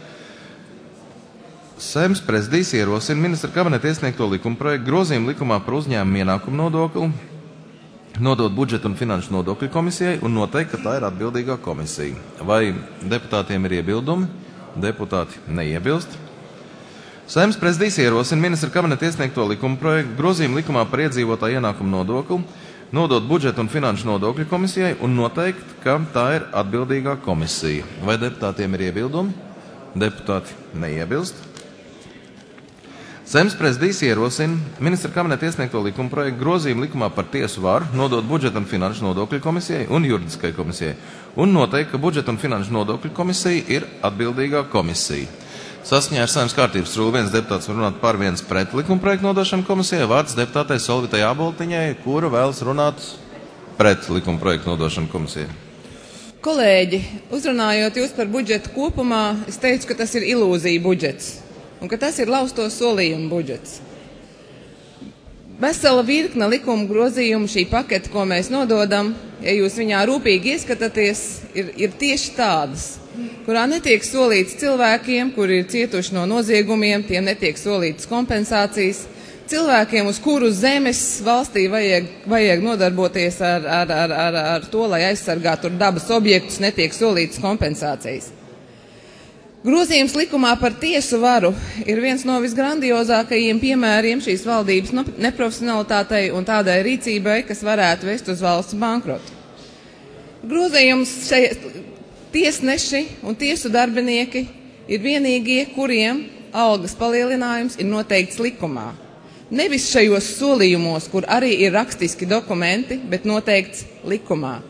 Saeimas prezidijs ierosina ministra kabineta iesniegto likuma projektu grozījumu likumā par uzņēmumu ienākumu nodokli nodot budžeta un finanšu nodokļu komisijai un noteikt, ka tā ir atbildīgā komisija. Vai deputātiem ir iebildumi? Deputāti neiebilst. Saeimas prezidijs ierosina ministra kabineta iesniegto likuma projektu grozījumu likumā par iedzīvotāju ienākumu nodokli nodot budžeta un finanšu nodokļu komisijai un noteikt, ka tā ir atbildīgā komisija. Vai deputātiem ir iebildumi? Deputāti neiebilst. Saeimas prezidijs ierosina ministra kabineta iesniegto likuma projektu grozījumu likumā par tiesu varu nodot budžeta un finanšu nodokļu komisijai un juridiskai komisijai un noteikt, ka budžeta un finanšu nodokļu komisija ir atbildīgā komisija. Saskaņā ar Saeimas kārtības rulu viens deputāts var runāt par, viens pret likuma projektu nodošanu komisijai. Vārds deputātei Solvitai Āboltiņai, kura vēlas runāt pret likuma projektu nodošanu komisijai. Kolēģi, uzrunājot jūs par budžetu kopumā, es teicu, ka tas ir ilūzija budžets un ka tas ir lausto solījumu budžets. Vesela virkne likuma grozījumu šī pakete, ko mēs nododam, ja jūs viņā rūpīgi ieskatāties, ir, ir tieši tādas, kurā netiek solīts cilvēkiem, kuri ir cietuši no noziegumiem, tiem netiek solītas kompensācijas, cilvēkiem, uz kuru zemes valstī vajag, vajag nodarboties ar, ar, ar, ar, ar to, lai aizsargātu dabas objektus, netiek solītas kompensācijas. Grozījums likumā par tiesu varu ir viens no visgrandiozākajiem piemēriem šīs valdības neprofesionalitātei un tādai rīcībai, kas varētu vest uz valsts bankrotu. Grozījums šeit tiesneši un tiesu darbinieki ir vienīgie, kuriem algas palielinājums ir noteikts likumā. Nevis šajos solījumos, kur arī ir rakstiski dokumenti, bet noteikts likumā.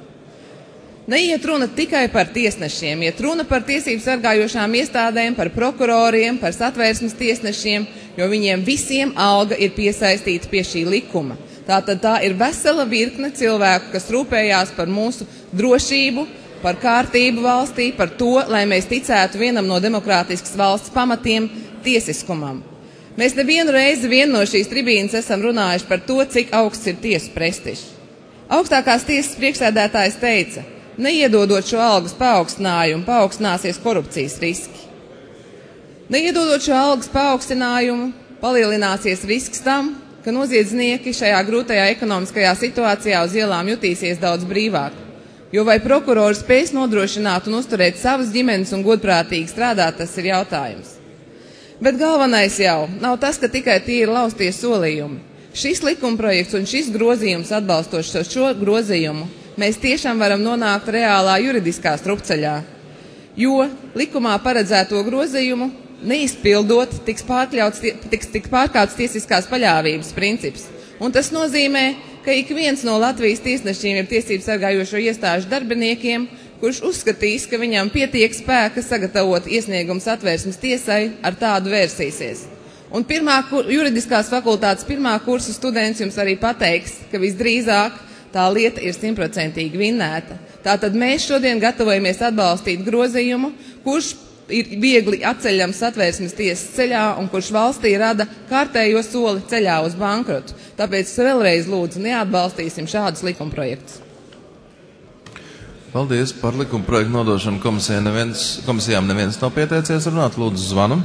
Neiet runa tikai par tiesnešiem, iet runa par tiesību sargājošām iestādēm, par prokuroriem, par satvērsmes tiesnešiem, jo viņiem visiem alga ir piesaistīta pie šī likuma. Tātad tā ir vesela virkne cilvēku, kas rūpējās par mūsu drošību, par kārtību valstī, par to, lai mēs ticētu vienam no demokrātiskas valsts pamatiem – tiesiskumam. Mēs nevienu reizi vienu no šīs tribīnes esam runājuši par to, cik augsts ir tiesu prestižs. Augstākās tiesas priekšsēdētājs teica, neiedodot šo algas paaugstinājumu, paaugstināsies korupcijas riski. Neiedodot šo algas paaugstinājumu, palielināsies risks tam, ka noziedznieki šajā grūtajā ekonomiskajā situācijā uz ielām jutīsies daudz brīvāk. Jo vai prokurori spēs nodrošināt un uzturēt savas ģimenes un godprātīgi strādāt, tas ir jautājums. Bet galvenais jau nav tas, ka tikai tie ir laustie solījumi. Šis likumprojekts un šis grozījums atbalstošs šo grozījumu mēs tiešām varam nonākt reālā juridiskā strupceļā, jo likumā paredzēto grozījumu neizpildot tiks pārkļauts, tiks, tiks pārkāpts tiesiskās paļāvības princips. Un tas nozīmē, ka ik viens no Latvijas tiesnešiem ir tiesību sargājošo iestāžu darbiniekiem, kurš uzskatīs, ka viņam pietiek spēka sagatavot iesniegumu satvērsmes tiesai, ar tādu vērsīsies. Un pirmā, juridiskās fakultātes pirmā kursa students jums arī pateiks, ka visdrīzāk tā lieta ir simtprocentīgi vinnēta. Tātad mēs šodien gatavojamies atbalstīt grozījumu, kurš ir viegli atceļams satvērsmes tiesas ceļā un kurš valstī rada kārtējo soli ceļā uz bankrotu. Tāpēc vēlreiz lūdzu neatbalstīsim šādus likumprojektus. Paldies par likumprojektu nodošanu komisijā. Neviens, komisijām neviens nav pieteicies runāt. Lūdzu zvanu.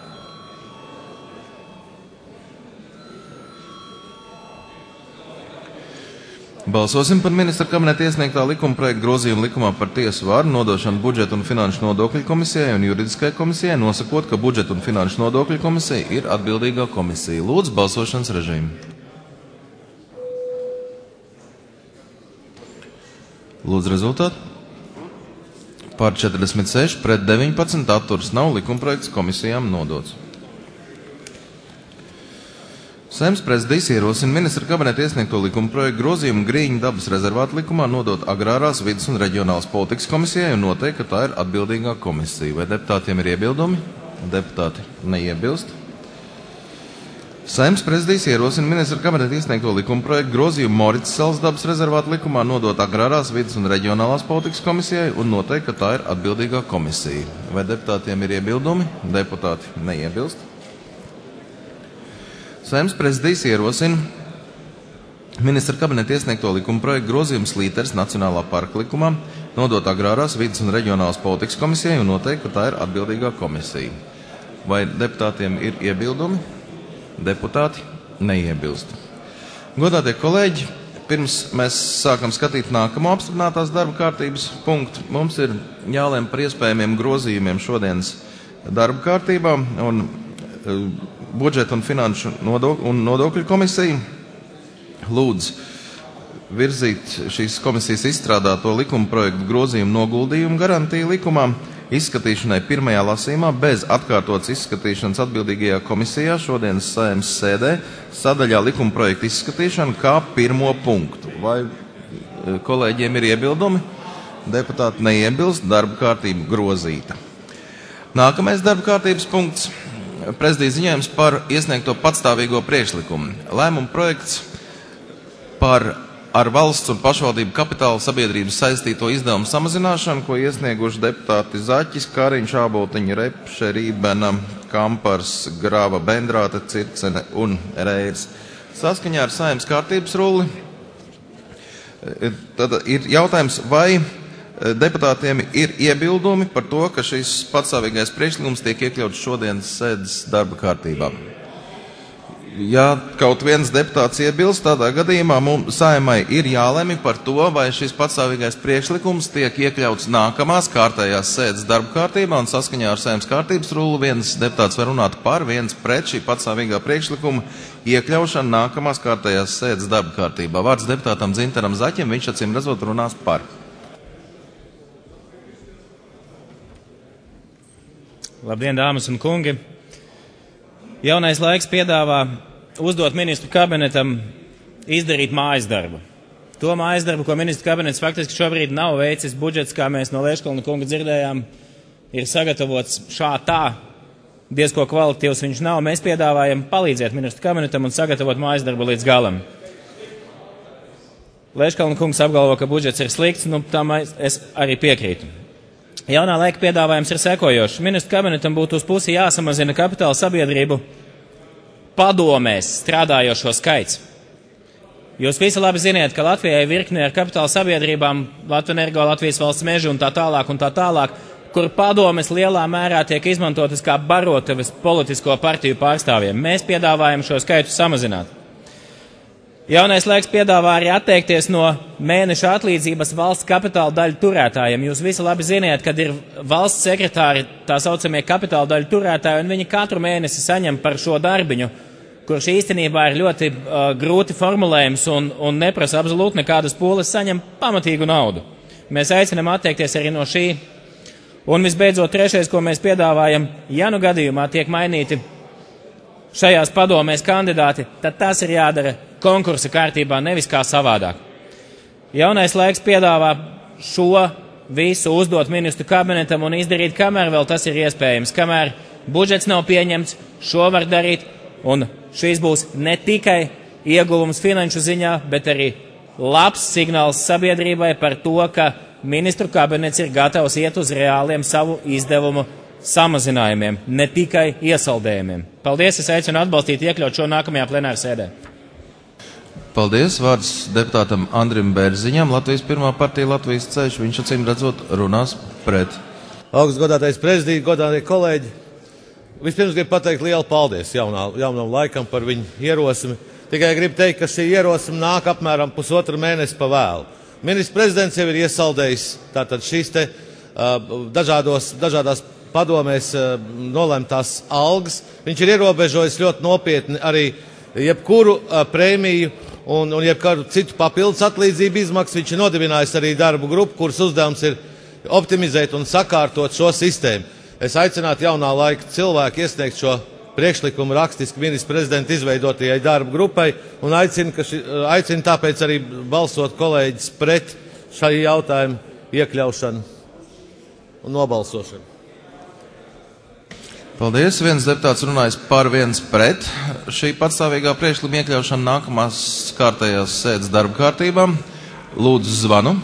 Balsosim par ministra kabineta iesniegtā likumprojekta grozījumu likumā par tiesu varu nodošanu budžeta un finanšu nodokļu komisijai un juridiskai komisijai, nosakot, ka budžeta un finanšu nodokļu komisija ir atbildīgā komisija. Lūdzu, balsošanas režīmu. Lūdzu, rezultātu. Par četrdesmit seši pret deviņpadsmit atturas nav, likumprojekts komisijām nodots. Saeimas prezidijs ierosina ministra kabineta iesniegto likumprojektu grozījumu Grīņu dabas rezervātu likumā nodot agrārās vidas un reģionālas politikas komisijai un noteikt, ka tā ir atbildīgā komisija. Vai deputātiem ir iebildumi? Deputāti neiebilst. Saeimas prezidijs ierosina ministra kabineta iesniegto likumprojektu grozījumu Moricas salas dabas rezervātu likumā nodot agrārās vidas un reģionālās politikas komisijai un noteikt, ka tā ir atbildīgā komisija. Vai deputātiem ir iebildumi? Deputāti neiebilst. Saeimas prezidijs ierosina ministra kabineta iesniegto likumprojektu grozījumu Slīteres Nacionālā parka likumā, nodot agrārās vidas un reģionālās politikas komisijai un noteikt, ka tā ir atbildīgā komisija. Vai deputātiem ir iebildumi? Deputāti neiebilst. Godātie kolēģi, pirms mēs sākam skatīt nākamo apstiprinātās darba kārtības punktu, mums ir jālēm par iespējamiem grozījumiem šodienas darba kārtībā, un budžeta un finanšu nodokļu, un nodokļu komisija lūdz virzīt šīs komisijas izstrādāto likuma projektu grozījumu noguldījumu garantiju likumā izskatīšanai pirmajā lasījumā bez atkārtotas izskatīšanas atbildīgajā komisijā šodienas Saeimas sēdē sadaļā likuma projektu izskatīšanu kā pirmo punktu. Vai kolēģiem ir iebildumi? Deputāti neiebilst, darba kārtība grozīta. Nākamais darba kārtības punkts. Prezidija ziņojums par iesniegto patstāvīgo priekšlikumu. Lēmuma projekts par ar valsts un pašvaldību kapitāla sabiedrības saistīto izdevumu samazināšanu, ko iesnieguši deputāti Zaķis, Kariņš, Āboltiņa, Repše, Rībena, Kampars, Grāva, Bendrāte, Circene un Reirs. Saskaņā ar Saeimas kārtības rulli tad ir jautājums, vai deputātiem ir iebildumi par to, ka šis patstāvīgais priekšlikums tiek iekļauts šodienas sēdes darba kārtībā. Ja kaut viens deputāts iebilst, tādā gadījumā mums Saeimai ir jālemj par to, vai šis patstāvīgais priekšlikums tiek iekļauts nākamās kārtējās sēdes darba kārtībā, un saskaņā ar Saeimas kārtības rulli viens deputāts var runāt par, viens pret šī patstāvīgā priekšlikuma iekļaušanu nākamās kārtējās sēdes darba kārtībā. Vārds deputātam Dzintaram Zaķim, viņš acīm redzot runās par. Labdien, dāmas un kungi! Jaunais laiks piedāvā uzdot ministru kabinetam izdarīt mājas darbu. To mājas darbu, ko ministru kabinets faktiski šobrīd nav veicis, budžets, kā mēs no Leškalna kunga dzirdējām, ir sagatavots šā tā, diezko kvalitatīvs viņš nav. Mēs piedāvājam palīdzēt ministru kabinetam un sagatavot mājas darbu līdz galam. Leškalna kungs apgalvo, ka budžets ir slikts, nu tam es arī piekrītu. Jaunā laika piedāvājums ir sekojošs. Ministru kabinetam būtu uz pusi jāsamazina kapitāla sabiedrību padomēs strādājošo skaits. Jūs visi labi ziniet, ka Latvijai virkne ar kapitāla sabiedrībām, Latvenergo, Latvijas valsts meži un tā tālāk un tā tālāk, kur padomes lielā mērā tiek izmantotas kā barotavis politisko partiju pārstāvjiem. Mēs piedāvājam šo skaitu samazināt. Jaunais laiks piedāvā arī atteikties no mēneša atlīdzības valsts kapitāla daļu turētājiem. Jūs visi labi ziniet, kad ir valsts sekretāri, tā saucamie kapitāla daļu turētāji, un viņi katru mēnesi saņem par šo darbiņu, kurš īstenībā ir ļoti uh, grūti formulējums un, un neprasa absolūti nekādas pūles, saņem pamatīgu naudu. Mēs aicinam atteikties arī no šī. Un visbeidzot, trešais, ko mēs piedāvājam, ja nu gadījumā tiek mainīti šajās padomēs kandidāti, tad tas ir jādara konkursa kārtībā, nevis kā savādāk. Jaunais laiks piedāvā šo visu uzdot ministru kabinetam un izdarīt, kamēr vēl tas ir iespējams. Kamēr budžets nav pieņemts, šo var darīt, un šīs būs ne tikai ieguvums finanšu ziņā, bet arī labs signāls sabiedrībai par to, ka ministru kabinets ir gatavs iet uz reāliem savu izdevumu samazinājumiem, ne tikai iesaldējumiem. Paldies, es aicinu atbalstīt iekļaut šo nākamajā plenāra sēdē. Paldies. Vārds deputātam Andrim Bērziņam, Latvijas pirmā partija, Latvijas ceļš. Viņš acīm redzot runās pret. Augsts godātais prezidents, godātie kolēģi. Vispirms gribu pateikt lielu paldies jaunā, jaunam laikam par viņu ierosmi. Tikai gribu teikt, ka šī ierosme nāk apmēram pusotru mēnesi pa vēlu. Ministrs prezidents jau ir iesaldējis tātad šīs te uh, dažādos, dažādās padomēs uh, nolemtās algas. Viņš ir ierobežojis ļoti nopietni arī jebkuru uh, prēmiju un, un jebkuru citu papildus atlīdzību izmaksu. Viņš ir nodibinājis arī darbu grupu, kuras uzdevums ir optimizēt un sakārtot šo sistēmu. Es aicinātu jaunā laika cilvēku iesniegt šo priekšlikumu rakstiski ministra prezidenta izveidotajai darbu grupai un aicinu, ka ši, aicinu tāpēc arī balsot kolēģis pret šai jautājumu iekļaušanu un nobalsošanu. Paldies. Viens deputāts runājis par, viens pret šī patstāvīgā priekšlikuma iekļaušanu nākamās kārtējās sēdes darba kārtībām. Lūdzu zvanu.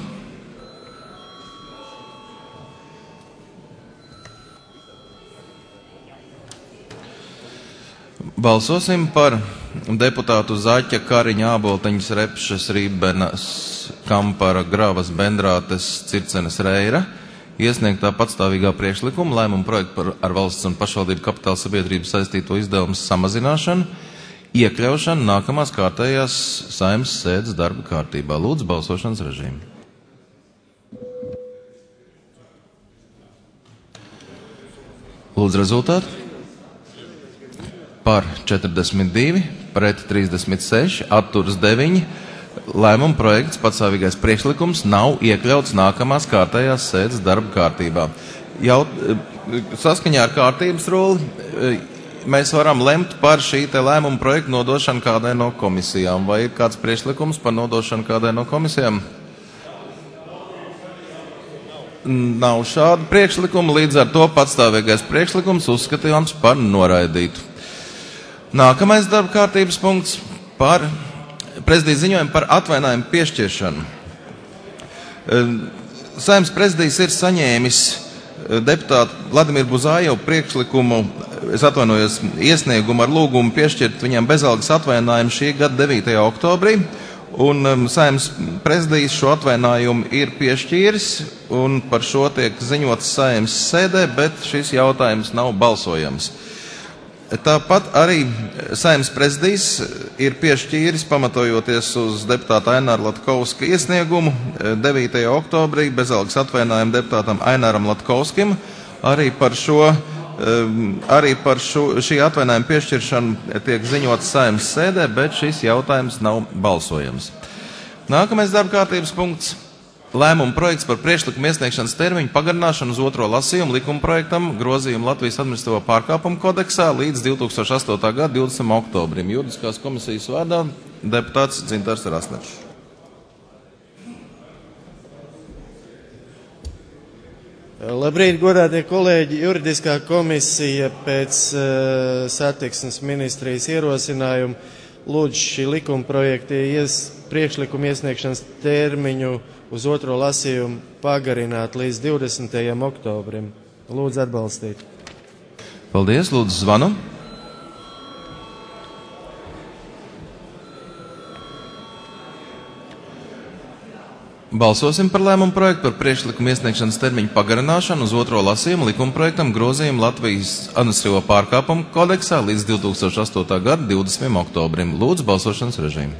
Balsosim par deputātu Zaķa, Kariņa, Āboltiņas, Repšas, Rībenas, Kampara, Gravas, Bendrātes, Circenes, Reira iesniegtā patstāvīgā priekšlikuma lēmumu projektu par ar valsts un pašvaldību kapitāla sabiedrību saistīto izdevumu samazināšanu, iekļaušanu nākamās kārtējās Saeimas sēdes darba kārtībā. Lūdzu, balsošanas režīmu. Lūdzu, rezultātu. Par četrdesmit divi, pret trīsdesmit seši, atturas deviņi. Lēmuma projekts patstāvīgais priekšlikums nav iekļauts nākamās kārtējās sēdes darba kārtībā. Jau saskaņā ar kārtības rulli mēs varam lemt par šī te lēmuma projektu nodošanu kādai no komisijām. Vai ir kāds priekšlikums par nodošanu kādai no komisijām? Nav šādu priekšlikumu, līdz ar to patstāvīgais priekšlikums uzskatāms par noraidītu. Nākamais darba kārtības punkts par prezidija ziņojumu par atvainājumu piešķiršanu. Saeimas prezidijs ir saņēmis deputātu Vladimiru Buzājevu priekšlikumu es atvainojos, iesniegumu ar lūgumu piešķirt viņam bezalgas atvainājumu šī gada devītajā oktobrī. Un um, Saeimas prezidijs šo atvainājumu ir piešķīris, un par šo tiek ziņots Saeimas sēdē, bet šis jautājums nav balsojams. Tāpat arī Saeimas prezidijs ir piešķīris, pamatojoties uz deputāta Aināra Latkovska iesniegumu, devītajā oktobrī bezalgas atvainājumu deputātam Aināram Latkovskim. Arī par šo, arī par šo, šī atvainājuma piešķiršanu tiek ziņots Saeimas sēdē, bet šis jautājums nav balsojams. Nākamais darba kārtības punkts. Lēmuma projekts par priekšlikumu iesniegšanas termiņu pagarināšanu uz otro lasījumu likuma projektam grozījumu Latvijas administratīvo pārkāpumu kodeksā līdz divs tūkstoši astotā gada divdesmitam oktobrim. Juridiskās komisijas vārdā deputāts Dzintars Rasnečs. Labrīt, godātie kolēģi! Juridiskā komisija pēc uh, satiksmes ministrijas ierosinājuma lūdz šī likuma projekta ies, priekšlikuma iesniegšanas termiņu uz otro lasījumu pagarināt līdz divdesmitajam oktobrim. Lūdzu atbalstīt. Paldies, lūdzu zvanu. Balsosim par lēmumu projektu par priekšlikumu iesniegšanas termiņu pagarināšanu uz otro lasījumu likuma projektam grozījumu Latvijas administratīvo pārkāpumu kodeksā līdz divs tūkstoši astotā gada divdesmitam oktobrim. Lūdzu balsošanas režīmu.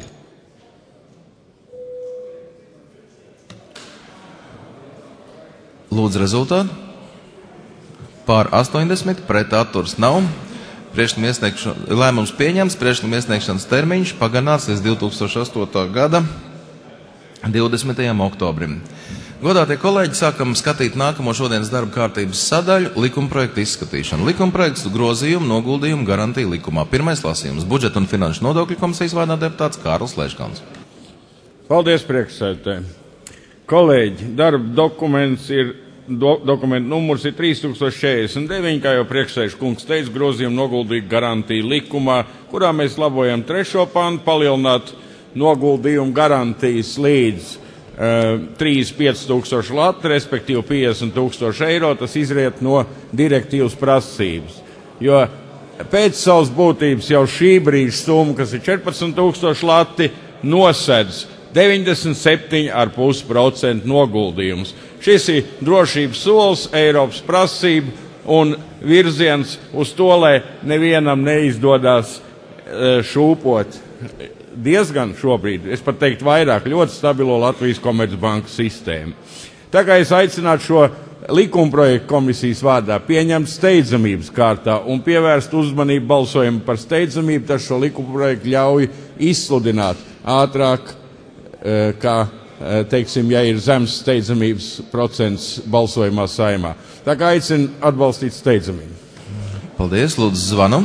Lūdzu rezultātu. Pār astoņdesmit, pret atturs nav. Lēmums pieņems, priekšlikuma iesniegšanas termiņš pagarināts līdz divs tūkstoši astotā gada divdesmitajam oktobrim. Godātie kolēģi, sākam skatīt nākamo šodienas darba kārtības sadaļu - likuma projektu izskatīšanu. Likuma projektu grozījumu, noguldījumu, garantiju likumā. Pirmais lasījums - budžeta un finanšu nodokļu komisijas vārdā deputāts Kārlis Leškans. Paldies, priekšsēdētāji. Kolēģi, darba dokuments ir, do, dokumentu numurs ir trīs tūkstoši četrdesmit deviņi, kā jau priekšsēdētājs kungs teica, grozījumu noguldījumu garantiju likumā, kurā mēs labojam trešo pantu, palielināt noguldījumu garantijas līdz uh, trīsdesmit pieci tūkstoši lati, respektīvi piecdesmit tūkstoši eiro. Tas izriet no direktīvas prasības. Jo pēc savas būtības jau šī brīža summa, kas ir četrpadsmit tūkstoši lati, nosedz deviņdesmit septiņi komats pieci procenti noguldījums. Šis ir drošības solis, Eiropas prasība un virziens uz to, lai nevienam neizdodas šūpot diezgan šobrīd, es pat teiktu vairāk, ļoti stabilo Latvijas Komercbanku sistēmu. Tā kā es aicinātu šo likumprojektu komisijas vārdā pieņemt steidzamības kārtā un pievērst uzmanību balsojumu par steidzamību, tas šo likumprojektu ļauj izsludināt ātrāk, kā, teiksim, ja ir zems steidzamības procents balsojumā Saeimā. Tā kā aicinu atbalstīt steidzamību. Paldies, lūdzu zvanu.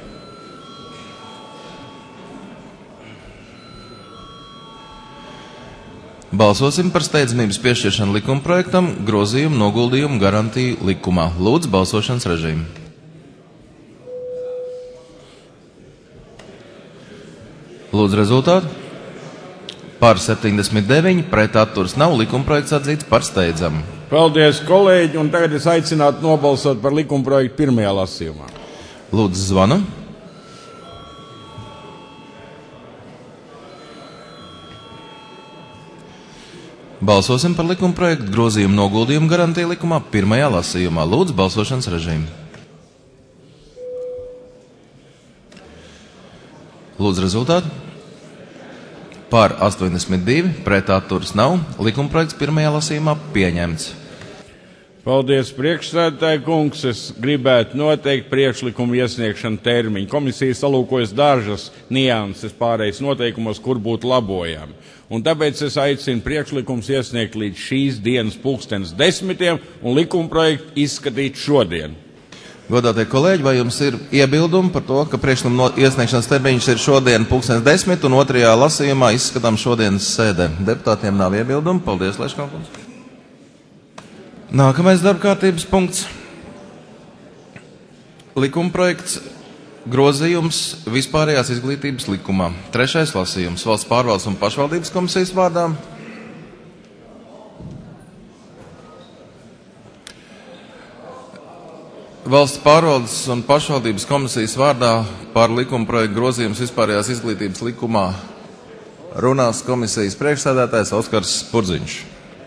Balsosim par steidzamības piešķiršanu likuma projektam, grozījumu, noguldījumu, garantiju likumā. Lūdzu balsošanas režīmu. Lūdzu rezultātu. Par septiņdesmit deviņi, pret atturs nav, likumprojekts atzīts par steidzamu. Paldies, kolēģi, un tagad es aicinātu nobalsot par likumprojektu pirmajā lasījumā. Lūdzu zvanu. Balsosim par likumprojektu, grozījumu, noguldījumu, garantiju likumā pirmajā lasījumā. Lūdzu balsošanas režīmu. Lūdzu rezultātu. Par astoņdesmit divi, pret atturas nav, likumprojekts pirmajā lasījumā pieņemts. Paldies, priekšsēdētāji kungs. Es gribētu noteikt priekšlikumu iesniegšanu termiņu. Komisija salūkojas dažas nianses pārējais noteikumos, kur būtu labojami. Un tāpēc es aicinu priekšlikums iesniegt līdz šīs dienas pulkstenes desmitiem un likumprojektu izskatīt šodien. Godātie kolēģi, vai jums ir iebildumi par to, ka priekšlikuma iesniegšanas termiņš ir šodien pulkstenes desmit un otrajā lasījumā izskatām šodienas sēdē? Deputātiem nav iebildumi. Paldies, Leškans. Nākamais darba kārtības punkts. Likumprojekts grozījums vispārējās izglītības likumā. Trešais lasījums valsts pārvaldes un pašvaldības komisijas vārdā. Valsts pārvaldes un pašvaldības komisijas vārdā par likuma projektu grozījumus vispārējās izglītības likumā runās komisijas priekšsēdētājs Oskars Purziņš.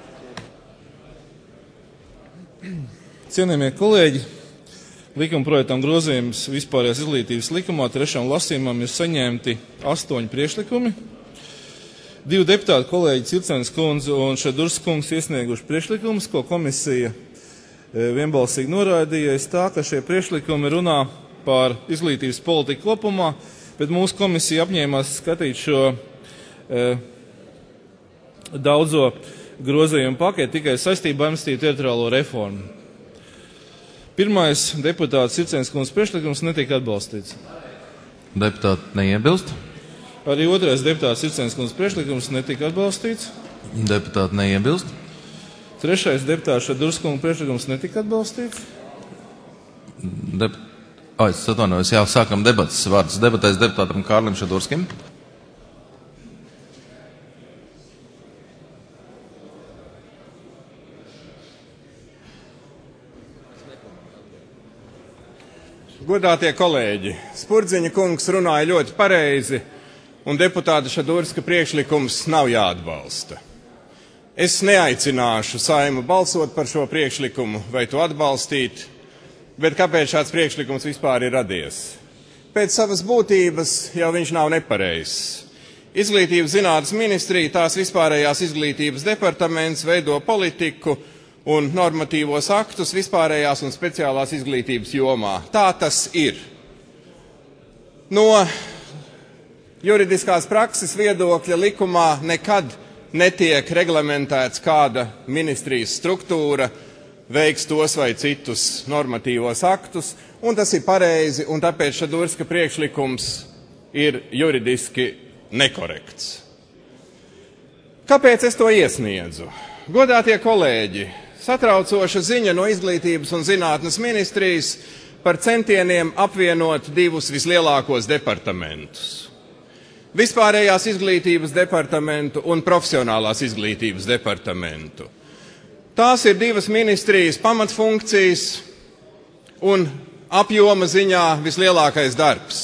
Cienījamie kolēģi, likuma projektam grozījums vispārējās izglītības likumā trešām lasījumam ir saņemti astoņi priekšlikumi. Divu deputātu kolēģi Cilcenes kundze un Šedurs kungs iesnieguši priekšlikumus, ko komisija vienbalsīgi noraidījies tā, ka šie priekšlikumi runā par izglītības politiku kopumā, bet mūsu komisija apņēmās skatīt šo e, daudzo grozījumu paketu tikai saistībā ar amnestīvu teritoriālo reformu. Pirmais deputāts Cilcenes kundzes priekšlikums netika atbalstīts. Deputāti neiebilst? Arī otrais deputāts Cilcenes kundzes priekšlikums netika atbalstīts. Deputāti neiebilst? Trešais deputāts Šedurs kunga priekšlikums netika atbalstīts. Dep... Ai, es atvainojos, jā, sākam debatas vārds debatēs deputātam Kārlim Šedurskim. Godātie kolēģi, Spurdziņa kungs runāja ļoti pareizi, un deputāta Šedurska priekšlikums nav jāatbalsta. Es neaicināšu Saimu balsot par šo priekšlikumu vai to atbalstīt, bet kāpēc šāds priekšlikums vispār ir radies? Pēc savas būtības jau viņš nav nepareizs. Izglītības zinātnes ministrija, tās vispārējās izglītības departaments veido politiku un normatīvos aktus vispārējās un speciālās izglītības jomā. Tā tas ir. No juridiskās prakses viedokļa likumā nekad netiek reglamentēts, kāda ministrijas struktūra veiks tos vai citus normatīvos aktus, un tas ir pareizi, un tāpēc Šedurska priekšlikums ir juridiski nekorekts. Kāpēc es to iesniedzu? Godātie kolēģi, satraucoša ziņa no izglītības un zinātnes ministrijas par centieniem apvienot divus vislielākos departamentus. Vispārējās izglītības departamentu un profesionālās izglītības departamentu. Tās ir divas ministrijas pamatfunkcijas un apjoma ziņā vislielākais darbs.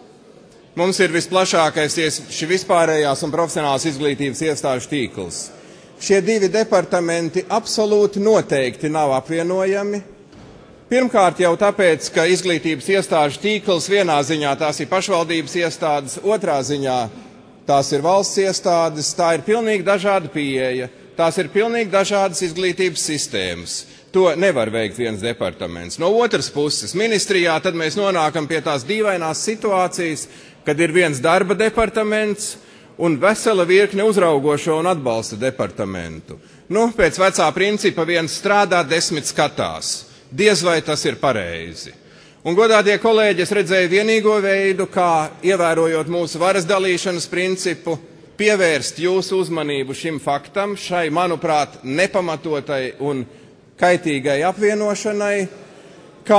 Mums ir visplašākais šī vispārējās un profesionālās izglītības iestāžu tīkls. Šie divi departamenti absolūti noteikti nav apvienojami. Pirmkārt jau tāpēc, ka izglītības iestāžu tīkls vienā ziņā tās ir pašvaldības iestādes, otrā ziņā tās ir valsts iestādes, tā ir pilnīgi dažāda pieeja, tās ir pilnīgi dažādas izglītības sistēmas. To nevar veikt viens departaments. No otras puses, ministrijā tad mēs nonākam pie tās dīvainās situācijas, kad ir viens darba departaments un vesela virkne uzraugošo un atbalsta departamentu. Nu, pēc vecā principa viens strādā, desmit skatās. Diez vai tas ir pareizi. Un, godātie kolēģi, es redzēju vienīgo veidu, kā, ievērojot mūsu varas dalīšanas principu, pievērst jūsu uzmanību šim faktam, šai, manuprāt, nepamatotai un kaitīgai apvienošanai, kā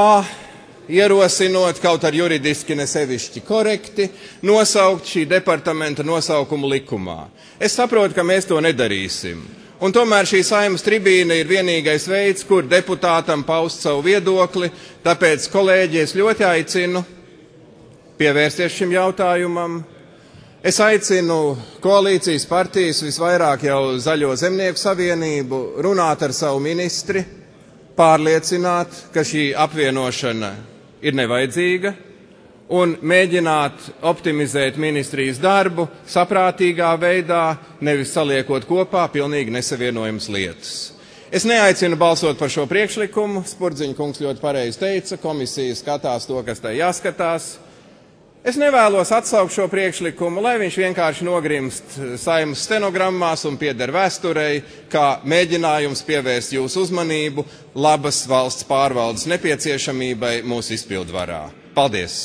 ierosinot, kaut ar juridiski nesevišķi korekti, nosaukt šī departamenta nosaukumu likumā. Es saprotu, ka mēs to nedarīsim. Un tomēr šī Saeimas tribīne ir vienīgais veids, kur deputātam paust savu viedokli, tāpēc, kolēģi, es ļoti aicinu pievērsties šim jautājumam. Es aicinu koalīcijas partijas, visvairāk jau Zaļo zemnieku savienību, runāt ar savu ministri, pārliecināt, ka šī apvienošana ir nevajadzīga, un mēģināt optimizēt ministrijas darbu saprātīgā veidā, nevis saliekot kopā pilnīgi nesavienojamas lietas. Es neaicinu balsot par šo priekšlikumu, Spurdziņa kungs ļoti pareizi teica, komisija skatās to, kas tai jāskatās. Es nevēlos atsaukt šo priekšlikumu, lai viņš vienkārši nogrimst Saeimas stenogrammās un pieder vēsturei, kā mēģinājums pievērst jūsu uzmanību labas valsts pārvaldes nepieciešamībai mūsu izpildvarā. Paldies!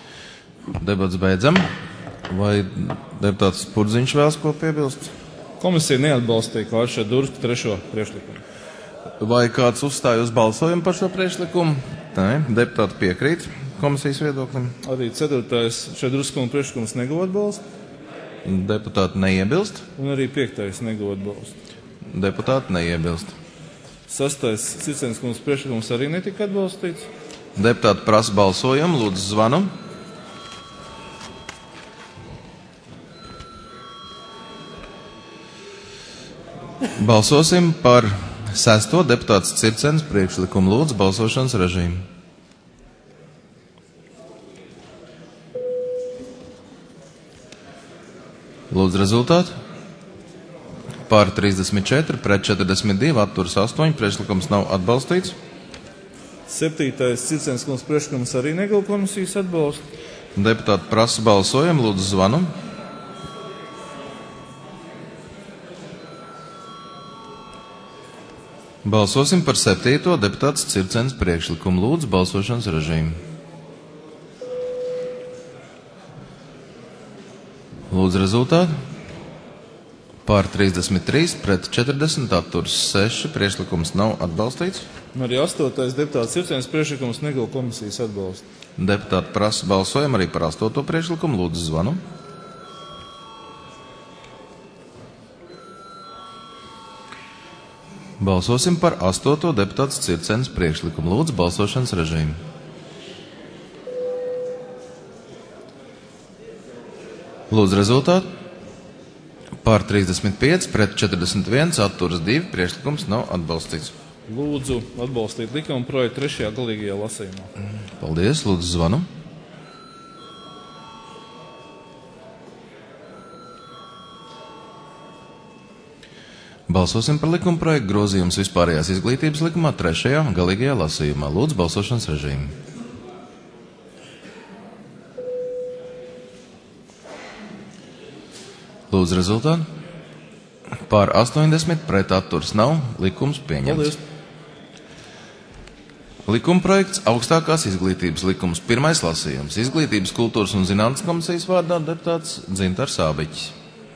Debats beidzam. Vai deputāts Purziņš vēlas ko piebilst? Komisija neatbalstīja kā Šedurska trešo priekšlikumu. Vai kāds uzstāja uz balsojumu par šo priekšlikumu? Nē, deputāti piekrīt komisijas viedoklim. Arī ceturtais Šedurska un priekšlikums neguva atbalstu. Deputāti neiebilst. Un arī piektais neguva atbalstu. Deputāti neiebilst. Sastais Cilcenes kundzes priekšlikums arī netika atbalstīts. Deputāti prasa balsojumu, lūdzu zvanu. Balsosim par sesto deputāts Circenes priekšlikumu. Lūdzu balsošanas režīmu. Lūdzu rezultātu. Par trīsdesmit četri, pret četrdesmit divi, atturas astoņi, priekšlikums nav atbalstīts. Septītais Circenes kundzes priekšlikums arī negūl komisijas atbalstu. Deputāti prasa balsojumu, lūdzu zvanu. Balsosim par septīto deputāts Circenes priekšlikumu. Lūdzu balsošanas režīmu. Lūdzu rezultātu. Par trīsdesmit trīs, pret četrdesmit, atturas seši, priekšlikums nav atbalstīts. Arī astotais deputāts Circenes priekšlikums negūl komisijas atbalstu. Deputāti prasa balsojumu arī par astoto priekšlikumu. Lūdzu zvanu. Balsosim par astoto deputāts Circenes priekšlikumu. Lūdzu balsošanas režīmu. Lūdzu rezultātu. Par trīsdesmit pieci, pret četrdesmit viens, atturas divi, priekšlikums nav atbalstīts. Lūdzu atbalstīt likuma projektu trešajā galīgajā lasījumā. Paldies, lūdzu zvanu. Balsosim par likuma projektu grozījums vispārējās izglītības likumā trešajā galīgajā lasījumā. Lūdzu balsošanas režīmu. Lūdzu rezultātu. Pār astoņdesmit, pret atturas nav, likums pieņemts. Likuma projekts augstākās izglītības likums, pirmais lasījums. Izglītības, kultūras un zinātnes komisijas vārdā deputāts Dzintars Ābiķis.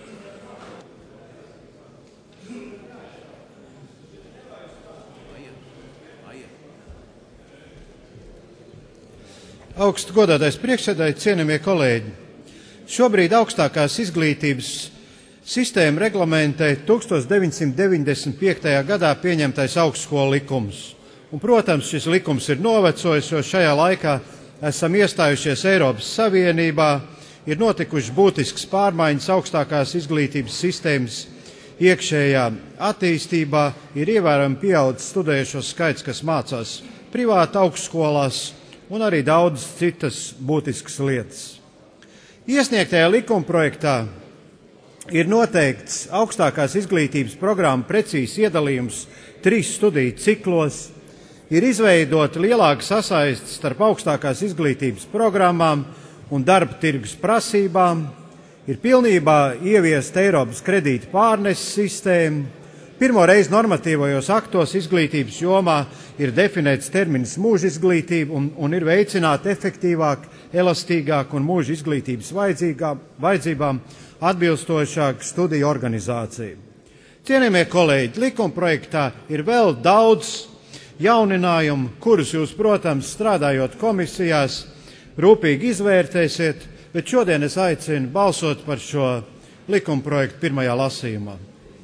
Augstu godātais priekšsēdētāji, cienījamie kolēģi. Šobrīd augstākās izglītības sistēma reglamentē tukstos deviņsimt deviņdesmit piektajā gadā pieņemtais augstskolu likums. Un, protams, šis likums ir novecojis, jo šajā laikā esam iestājušies Eiropas Savienībā, ir notikušas būtiskas pārmaiņas augstākās izglītības sistēmas iekšējā attīstībā, ir ievērojami pieaudzis studējušo skaits, kas mācās privāti augstskolās, un arī daudz citas būtiskas lietas. Iesniegtajā likumprojektā ir noteikts augstākās izglītības programma precīzs iedalījums trīs studiju ciklos, ir izveidota lielāka sasaiste starp augstākās izglītības programmām un darba tirgus prasībām, ir pilnībā ieviesta Eiropas kredīta pārneses sistēma, pirmo reizi normatīvajos aktos izglītības jomā ir definēts termins mūža izglītība un, un ir veicināta efektīvāk, elastīgāk un mūža izglītības vajadzībām atbilstošāk studiju organizācija. Cienījamie kolēģi, likumprojektā ir vēl daudz jauninājumu, kurus jūs, protams, strādājot komisijās, rūpīgi izvērtēsiet, bet šodien es aicinu balsot par šo likumprojektu pirmajā lasījumā.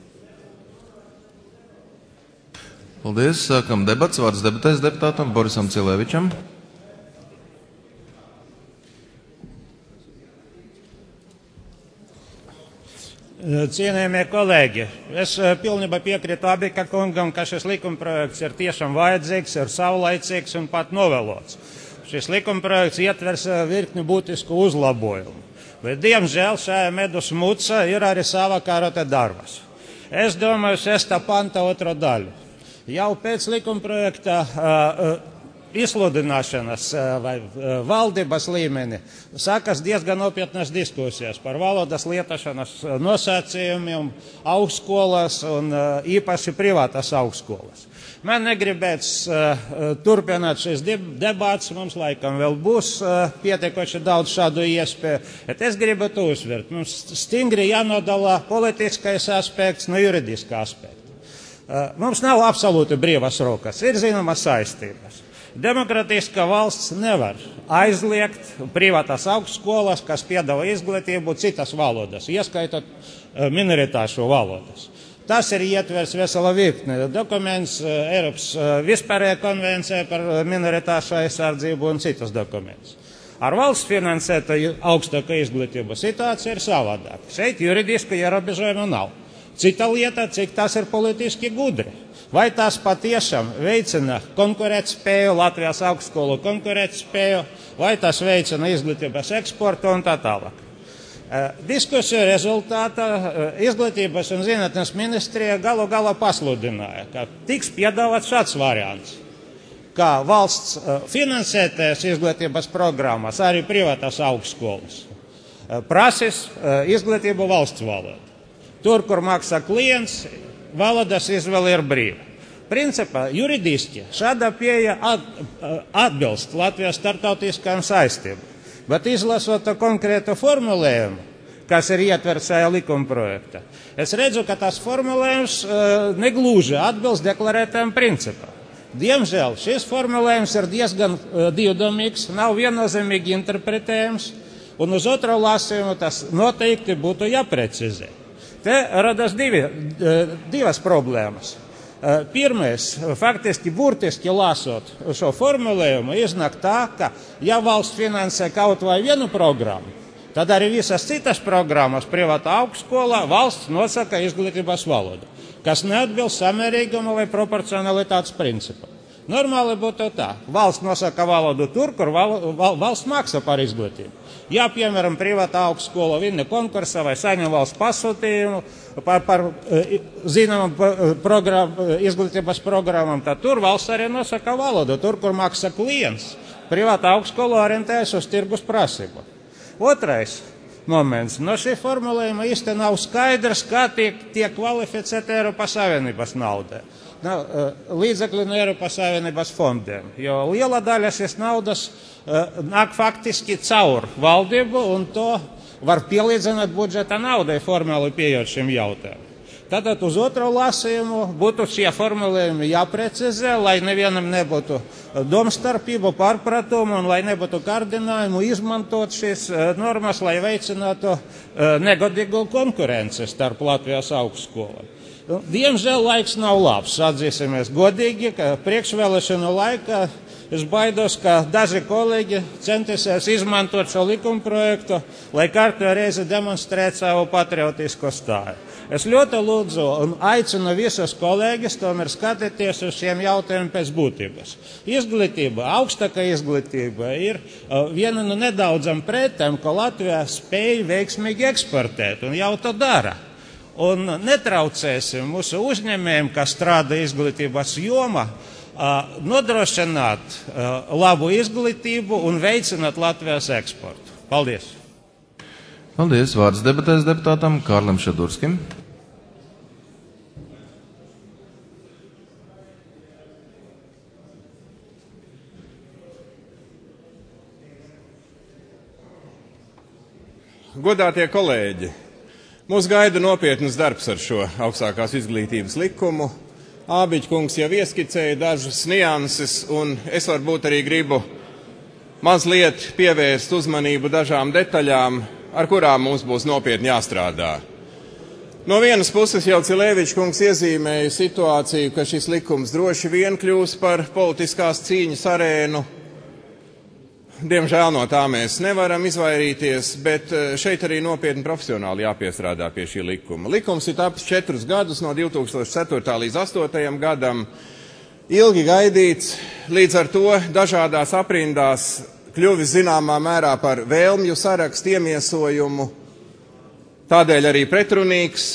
Paldies. Sākam debats. Vārds debatēs deputātam Borisam Cilēvičam. Cienījamie kolēģi, es pilnībā piekrītu Abika kungam, ka šis likumprojekts ir tiešām vajadzīgs, ir savlaicīgs un pat novēlots. Šis likumprojekts ietvers virkni būtisku uzlabojumu, bet diemžēl šajā medus muca ir arī sava karota darbas. Es domāju, sestā panta otro daļu. Jau pēc likumprojekta uh, izsludināšanas uh, vai uh, valdības līmeni sākas diezgan nopietnas diskusijas par valodas lietošanas nosacījumiem augstskolās un uh, īpaši privātas augstskolas. Man negribēts uh, turpināt šīs debats, mums laikam vēl būs uh, pietiekoši daudz šādu iespēju, bet es gribu to uzsvērt. Mums stingri jānodala politiskais aspekts no juridiskā aspekta. Mums nav absolūti brīvas rokas, ir zināmas saistības. Demokratiska valsts nevar aizliegt privātās augstskolas, kas piedāvā izglītību citas valodas, ieskaitot minoritāšu valodas. Tas ir ietvers vesela virkne dokuments, Eiropas vispārējā konvencija par minoritāšu aizsardzību un citus dokumentus. Ar valsts finansētu augstāko izglītību situācija ir savādāka. Šeit juridiski ierobežojumu nav. Cita lieta, cik tas ir politiski gudri. Vai tas patiešām veicina konkurētspēju, Latvijas augstskolu konkurētspēju, vai tas veicina izglītības eksportu un tā tālāk. Diskusiju rezultātā Izglītības un zinātnes ministrija galu galā pasludināja, ka tiks piedāvāts šāds variants, ka valsts finansētās izglītības programmas, arī privātās augstskolas, prasīs izglītību valsts valodā. Tur, kur maksā klients, valodas izvēle ir brīva. Principā, juridiski šāda pieeja atbilst Latvijas starptautiskajām saistībām. Bet izlasot to konkrētu formulējumu, kas ir ietverts šajā likumprojektā, es redzu, ka tas formulējums uh, negluži atbilst deklarētajam principam. Diemžēl šis formulējums ir diezgan uh, divdomīgs, nav viennozīmīgi interpretējams, un uz otro lasījumu tas noteikti būtu jāprecizē. Te radas divi, uh, divas problēmas. Pirmais, faktiski burtiski lasot šo formulējumu, iznāk tā, ka ja valsts finansē kaut vai vienu programmu, tad arī visas citas programmas privātā augstskolā valsts nosaka izglītības valodu, kas neatbilst samērīguma vai proporcionalitātes principam. Normāli būtu tā, valsts nosaka valodu tur, kur val, val, valsts maksā par izglītību. Ja, piemēram, privātā augstskola vinna konkursa vai saņem valsts pasūtījumu par, par zināmam program, izglītības programmam, tad tur valsts arī nosaka valodu, tur, kur maksā klients. Privātā augstskola orientējas uz tirgus prasību. Otrais moments. No šī formulējuma īsti nav skaidrs, kā tiek, tiek kvalificēta Eiropas Savienības nauda. Līdzekļi no Eiropas Savienības fondiem, jo liela daļa šīs naudas uh, nāk faktiski caur valdību, un to var pielīdzināt budžeta naudai formāli pieejot šim jautājumam. Tātad uz otro lasījumu būtu šie formulējumi jāprecizē, lai nevienam nebūtu domstarpību, pārpratumu un lai nebūtu kārdinājumu izmantot šīs uh, normas, lai veicinātu uh, negodīgu konkurenci starp Latvijas augstskolām. Diemžēl laiks nav labs, atzīsimies godīgi, ka priekšvēlēšanu laikā es baidos, ka daži kolēģi centīsies izmantot šo likumprojektu, lai kārtējo reizi demonstrētu savu patriotisko stāju. Es ļoti lūdzu un aicinu visus kolēģus tomēr skatīties uz šiem jautājumiem pēc būtības. Izglītība, augstākā izglītība ir uh, viena no nedaudzam pretēm, ko Latvijā spēj veiksmīgi eksportēt un jau to dara. Un netraucēsim mūsu uzņēmējiem, kas strādā izglītības jomā, nodrošināt labu izglītību un veicināt Latvijas eksportu. Paldies! Paldies! Vārds debatēs deputātam Kārlim Šadurskim. Godātie kolēģi! Mūs gaida nopietnas darbs ar šo augstākās izglītības likumu. Ābiķa kungs jau ieskicēja dažas nianses, un es varbūt arī gribu mazliet pievērst uzmanību dažām detaļām, ar kurām mums būs nopietni jāstrādā. No vienas puses jau Cilēvičs kungs iezīmēja situāciju, ka šis likums droši vien kļūs par politiskās cīņas arēnu. Diemžēl no tā mēs nevaram izvairīties, bet šeit arī nopietni profesionāli jāpiestrādā pie šī likuma. Likums ir tapis četrus gadus, no divi tūkstoši ceturtā līdz astotajam gadam. Ilgi gaidīts, līdz ar to dažādās aprindās kļuvis zināmā mērā par vēlmju sarakstu iemiesojumu, tādēļ arī pretrunīgs.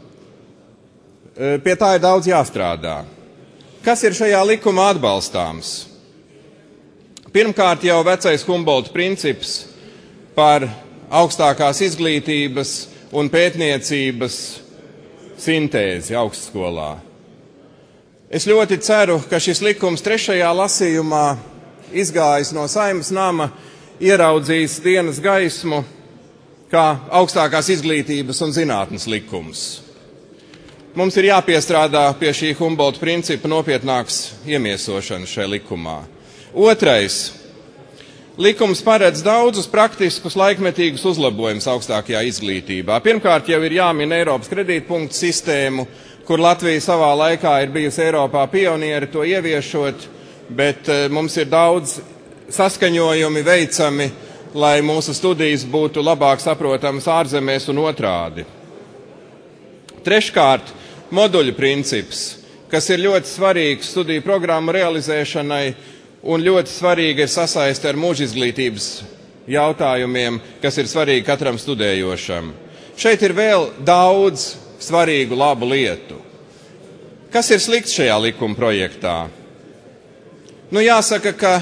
Pie tā ir daudz jāstrādā. Kas ir šajā likumā atbalstāms? Pirmkārt jau vecais Humboldt princips par augstākās izglītības un pētniecības sintēzi augstskolā. Es ļoti ceru, ka šis likums trešajā lasījumā izgājis no Saeimas nama ieraudzīs dienas gaismu kā augstākās izglītības un zinātnes likums. Mums ir jāpiestrādā pie šī Humboldt principa nopietnāks iemiesošanas šajā likumā. Otrais. Likums paredz daudzus praktiskus laikmetīgus uzlabojumus augstākajā izglītībā. Pirmkārt jau ir jāmin Eiropas kredītpunktu sistēmu, kur Latvija savā laikā ir bijusi Eiropā pionieri to ieviešot, bet mums ir daudz saskaņojumi veicami, lai mūsu studijas būtu labāk saprotamas ārzemēs un otrādi. Treškārt, moduļu princips, kas ir ļoti svarīgs studiju programmu realizēšanai un ļoti svarīga ir sasaiste ar mūža izglītības jautājumiem, kas ir svarīgi katram studējošam. Šeit ir vēl daudz svarīgu labu lietu. Kas ir slikts šajā likuma projektā? Nu, jāsaka, ka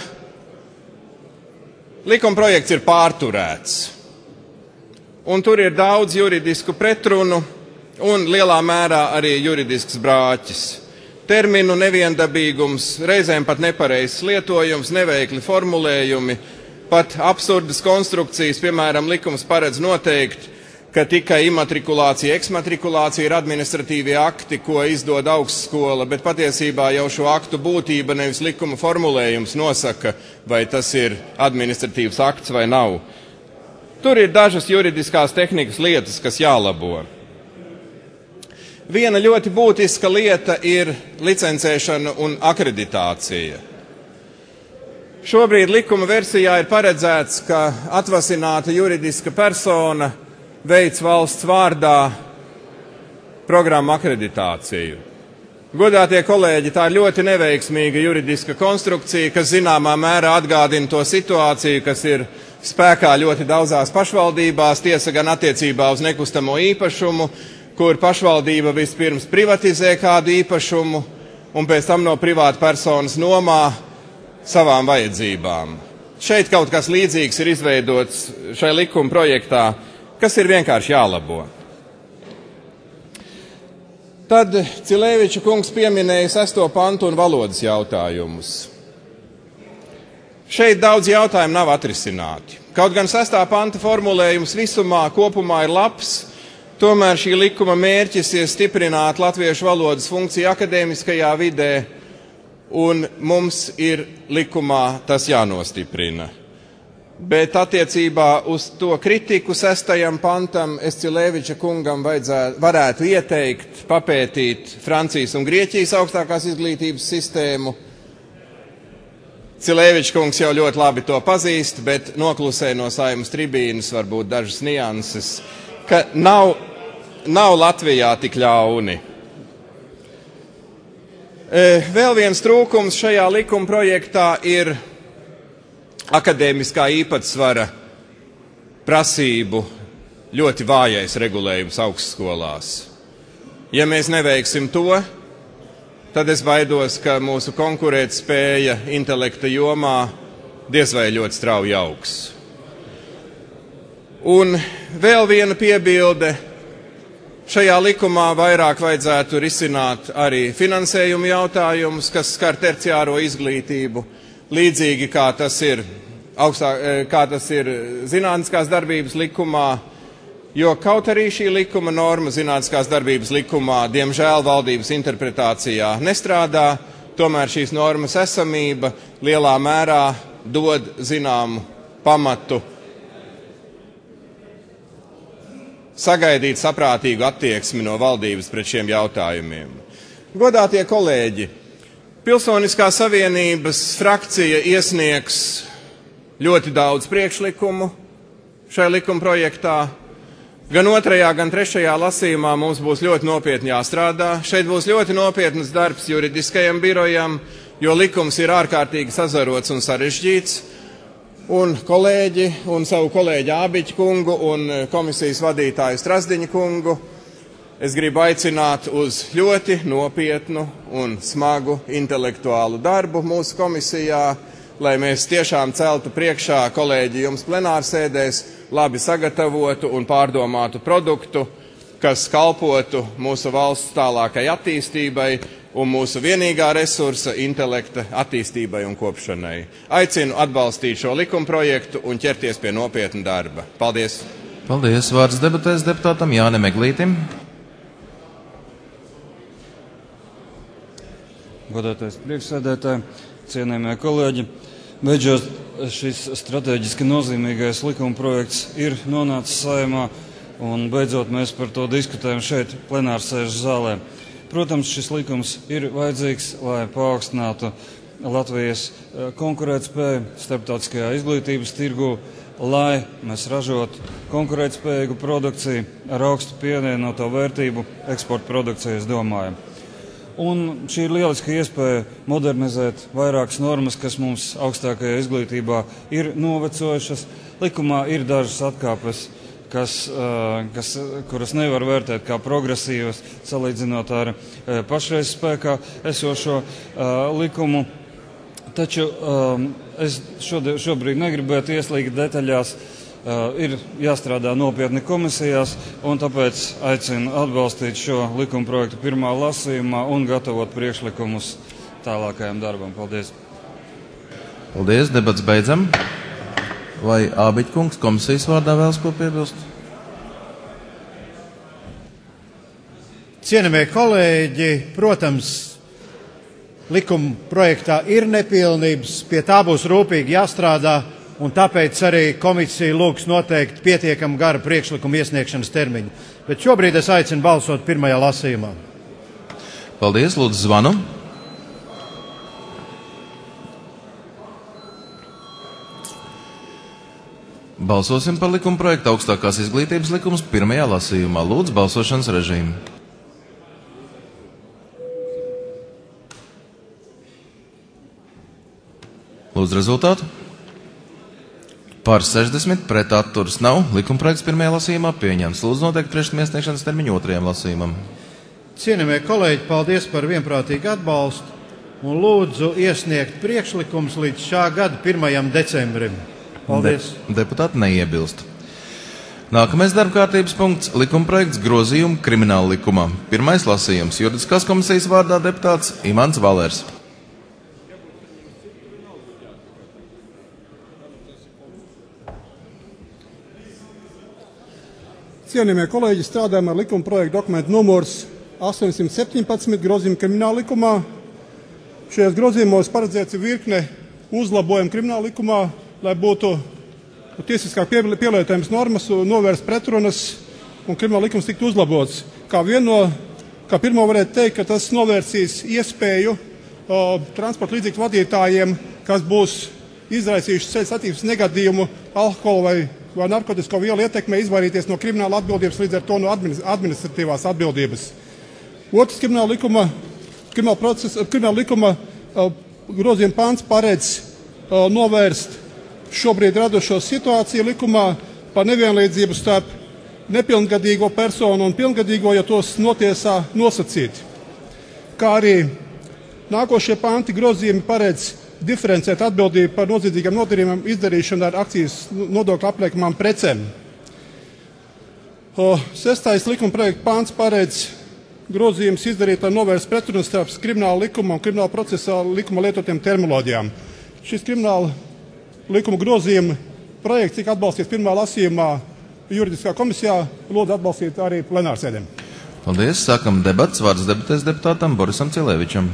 likuma projekts ir pārturēts, un tur ir daudz juridisku pretrunu un lielā mērā arī juridisks brāķis. Terminu neviendabīgums, reizēm pat nepareizs lietojums, neveikli formulējumi, pat absurdas konstrukcijas, piemēram, likums paredz noteikt, ka tikai imatrikulācija, eksmatrikulācija ir administratīvie akti, ko izdod augstskola, bet patiesībā jau šo aktu būtība nevis likuma formulējums nosaka, vai tas ir administratīvs akts vai nav. Tur ir dažas juridiskās tehnikas lietas, kas jālabo. Viena ļoti būtiska lieta ir licencēšana un akreditācija. Šobrīd likuma versijā ir paredzēts, ka atvasināta juridiska persona veic valsts vārdā programmu akreditāciju. Godātie kolēģi, tā ir ļoti neveiksmīga juridiska konstrukcija, kas zināmā mērā atgādina to situāciju, kas ir spēkā ļoti daudzās pašvaldībās, tiesa gan attiecībā uz nekustamo īpašumu, kur pašvaldība vispirms privatizē kādu īpašumu un pēc tam no privāta personas nomā savām vajadzībām. Šeit kaut kas līdzīgs ir izveidots šai likuma projektā, kas ir vienkārši jālabo. Tad Cilēviča kungs pieminēja sesto pantu un valodas jautājumus. Šeit daudz jautājumu nav atrisināti. Kaut gan sestā panta formulējums visumā kopumā ir labs, tomēr šī likuma mērķis ir stiprināt latviešu valodas funkciju akadēmiskajā vidē, un mums ir likumā tas jānostiprina. Bet attiecībā uz to kritiku sestajam pantam es Cilēviča kungam vajadzētu, varētu ieteikt papētīt Francijas un Grieķijas augstākās izglītības sistēmu. Cilēviča kungs jau ļoti labi to pazīst, bet noklusē no Saeimas tribīnes varbūt dažas nianses, ka nav, nav Latvijā tik ļauni. Vēl viens trūkums šajā likuma projektā ir akadēmiskā īpatsvara prasību ļoti vājais regulējums augstskolās. Ja mēs neveiksim to, tad es baidos, ka mūsu konkurētspēja intelekta jomā diez vai ļoti strauji augs. Un vēl viena piebilde. Šajā likumā vairāk vajadzētu risināt arī finansējumu jautājumus, kas skar terciāro izglītību, līdzīgi kā tas ir, augstā, kā tas ir zinātniskās darbības likumā, jo kaut arī šī likuma norma zinātniskās darbības likumā, diemžēl valdības interpretācijā nestrādā, tomēr šīs normas esamība lielā mērā dod zināmu pamatu sagaidīt saprātīgu attieksmi no valdības pret šiem jautājumiem. Godātie kolēģi, Pilsoniskā savienības frakcija iesniegs ļoti daudz priekšlikumu šai likuma projektā. Gan otrajā, gan trešajā lasījumā mums būs ļoti nopietni jāstrādā. Šeit būs ļoti nopietnas darbs juridiskajam birojam, jo likums ir ārkārtīgi sazarots un sarežģīts. Un kolēģi un savu kolēģi Ābiķu kungu un komisijas vadītāju Strasdiņu kungu es gribu aicināt uz ļoti nopietnu un smagu intelektuālu darbu mūsu komisijā, lai mēs tiešām celtu priekšā kolēģi jums plenārsēdēs labi sagatavotu un pārdomātu produktu, kas kalpotu mūsu valsts tālākai attīstībai un mūsu vienīgā resursa intelekta attīstībai un kopšanai. Aicinu atbalstīt šo likumprojektu un ķerties pie nopietna darba. Paldies! Paldies! Vārds debatēs deputātam Jānim Eglītim. Godātais priekšsēdētāji, cienījamie kolēģi, beidzot šis strateģiski nozīmīgais likuma projekts ir nonācis Saeimā, un beidzot mēs par to diskutējam šeit plenārsēžu zālē. Protams, šis likums ir vajadzīgs, lai paaugstinātu Latvijas konkurētspēju starptautiskajā izglītības tirgū, lai mēs ražotu konkurētspējīgu produkciju ar augstu pievienoto vērtību eksporta produkcijas domāju. Un šī ir lieliska iespēja modernizēt vairākas normas, kas mums augstākajā izglītībā ir novecojušas. Likumā ir dažas atkāpes, kas, kas, kuras nevar vērtēt kā progresīvas, salīdzinot ar pašreiz spēkā esošo likumu. Taču um, es šodien, šobrīd negribētu ieslīgt detaļās, uh, ir jāstrādā nopietni komisijās, un tāpēc aicinu atbalstīt šo likuma projektu pirmā lasījumā un gatavot priekšlikumus tālākajam darbam. Paldies! Paldies, debats beidzam. Vai Ābiķkungs komisijas vārdā vēlas ko piebilst? Cienījamie kolēģi, protams, likuma projektā ir nepilnības, pie tā būs rūpīgi jāstrādā, un tāpēc arī komisija lūgs noteikt pietiekam garu priekšlikumu iesniegšanas termiņu. Bet šobrīd es aicinu balsot pirmajā lasījumā. Paldies, lūdzu zvanu. Balsosim par likuma projektu augstākās izglītības likums pirmajā lasījumā. Lūdzu, balsošanas režīmu. Lūdzu rezultātu. Par sešdesmit, pret atturas nav. Likumprojekts pirmajā lasījumā pieņemts. Lūdzu noteikt priekšlikuma iesniegšanas termiņu otrajam lasījumam. Cienījamie kolēģi, paldies par vienprātīgu atbalstu un lūdzu iesniegt priekšlikums līdz šā gada pirmajam decembrim. Paldies. De, deputāti neiebilst. Nākamais darba kārtības punkts - likumprojekts grozījumu krimināla likumā. Pirmais lasījums - juridiskās komisijas vārdā deputāts Imants Valērs. Cienījamie kolēģi, strādājam ar likuma projektu dokumentu numurs astoņsimt septiņpadsmit grozījumu krimināla likumā. Šajos grozījumos paredzēts virkne uzlabojumu krimināla likumā, lai būtu tiesiskāk pielietojams normas, novērst pretrunas un krimināla likums tiktu uzlabots. Kā, vieno, kā pirmo varētu teikt, ka tas novērsīs iespēju o, transporta līdzekļu vadītājiem, kas būs izraisījuši ceļu satiksmes negadījumu alkohola vai vai narkotisko vielu ietekmē, izvairīties no krimināla atbildības, līdz ar to no administratīvās atbildības. Otrs krimināla likuma, krimināla procesa, krimināla likuma uh, grozījuma pants paredz uh, novērst šobrīd radušo situāciju likumā par nevienlīdzību starp nepilngadīgo personu un pilngadīgo, ja tos notiesā nosacīti. Kā arī nākošie panti grozījumi paredz diferencēt atbildību par noziedzīgiem nodarījumiem izdarīšanu ar akcijas nodokļu apliekamām precēm. O, sestais likuma projekta pāns paredz grozījums izdarīt, lai novērst pretrunas starp krimināla likuma un krimināla procesa likuma lietotiem terminoloģijām. Šis krimināla likuma grozījuma projekts tika atbalstīts pirmā lasījumā juridiskā komisijā, lūdzu atbalstīt arī plenārsēdēm. Paldies, sākam debats, vārds debatēs deputātam Borisam Cilēvičam.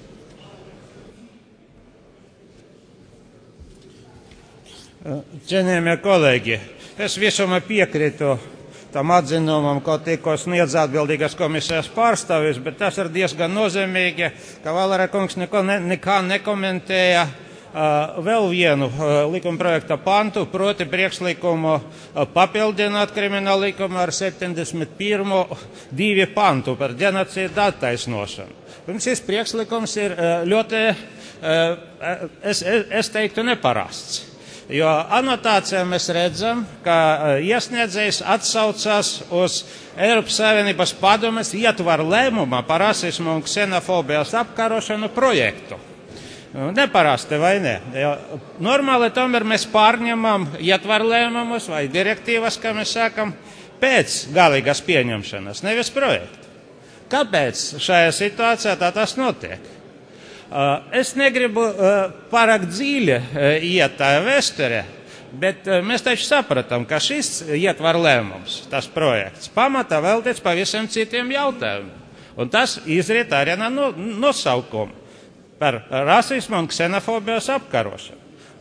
Cienījamie kolēģi, es visumā piekrītu tam atzinumam, ko tikko sniedz atbildīgās komisijas pārstāvis, bet tas ir diezgan nozīmīgi, ka Valēra kungs neko ne, nekā nekomentēja uh, vēl vienu uh, likuma projekta pantu, proti priekšlikumu uh, papildināt kriminālu likumu ar septiņdesmit pirmo divi pantu par genocīdu attaisnošanu. Un šis priekšlikums ir uh, ļoti, uh, es, es teiktu, neparasts. Jo anotācijā mēs redzam, ka iesniedzējs atsaucās uz Eiropas Savienības padomes ietvaru lēmumā par rasismu un ksenofobijas apkarošanu projektu. Neparasti vai ne? Jo normāli tomēr mēs pārņemam ietvaru lēmumus vai direktīvas, kā mēs sākam, pēc galīgas pieņemšanas, nevis projektu. Kāpēc šajā situācijā tā tas notiek? Uh, es negribu uh, pārāk dziļi uh, iet tā vēsturē, bet uh, mēs taču sapratām, ka šis ietvar lēmums, tas projekts, pamatā veltīts pavisam citiem jautājumiem. Un tas izriet arī no nosaukuma par rasismu un ksenofobijas apkarošanu.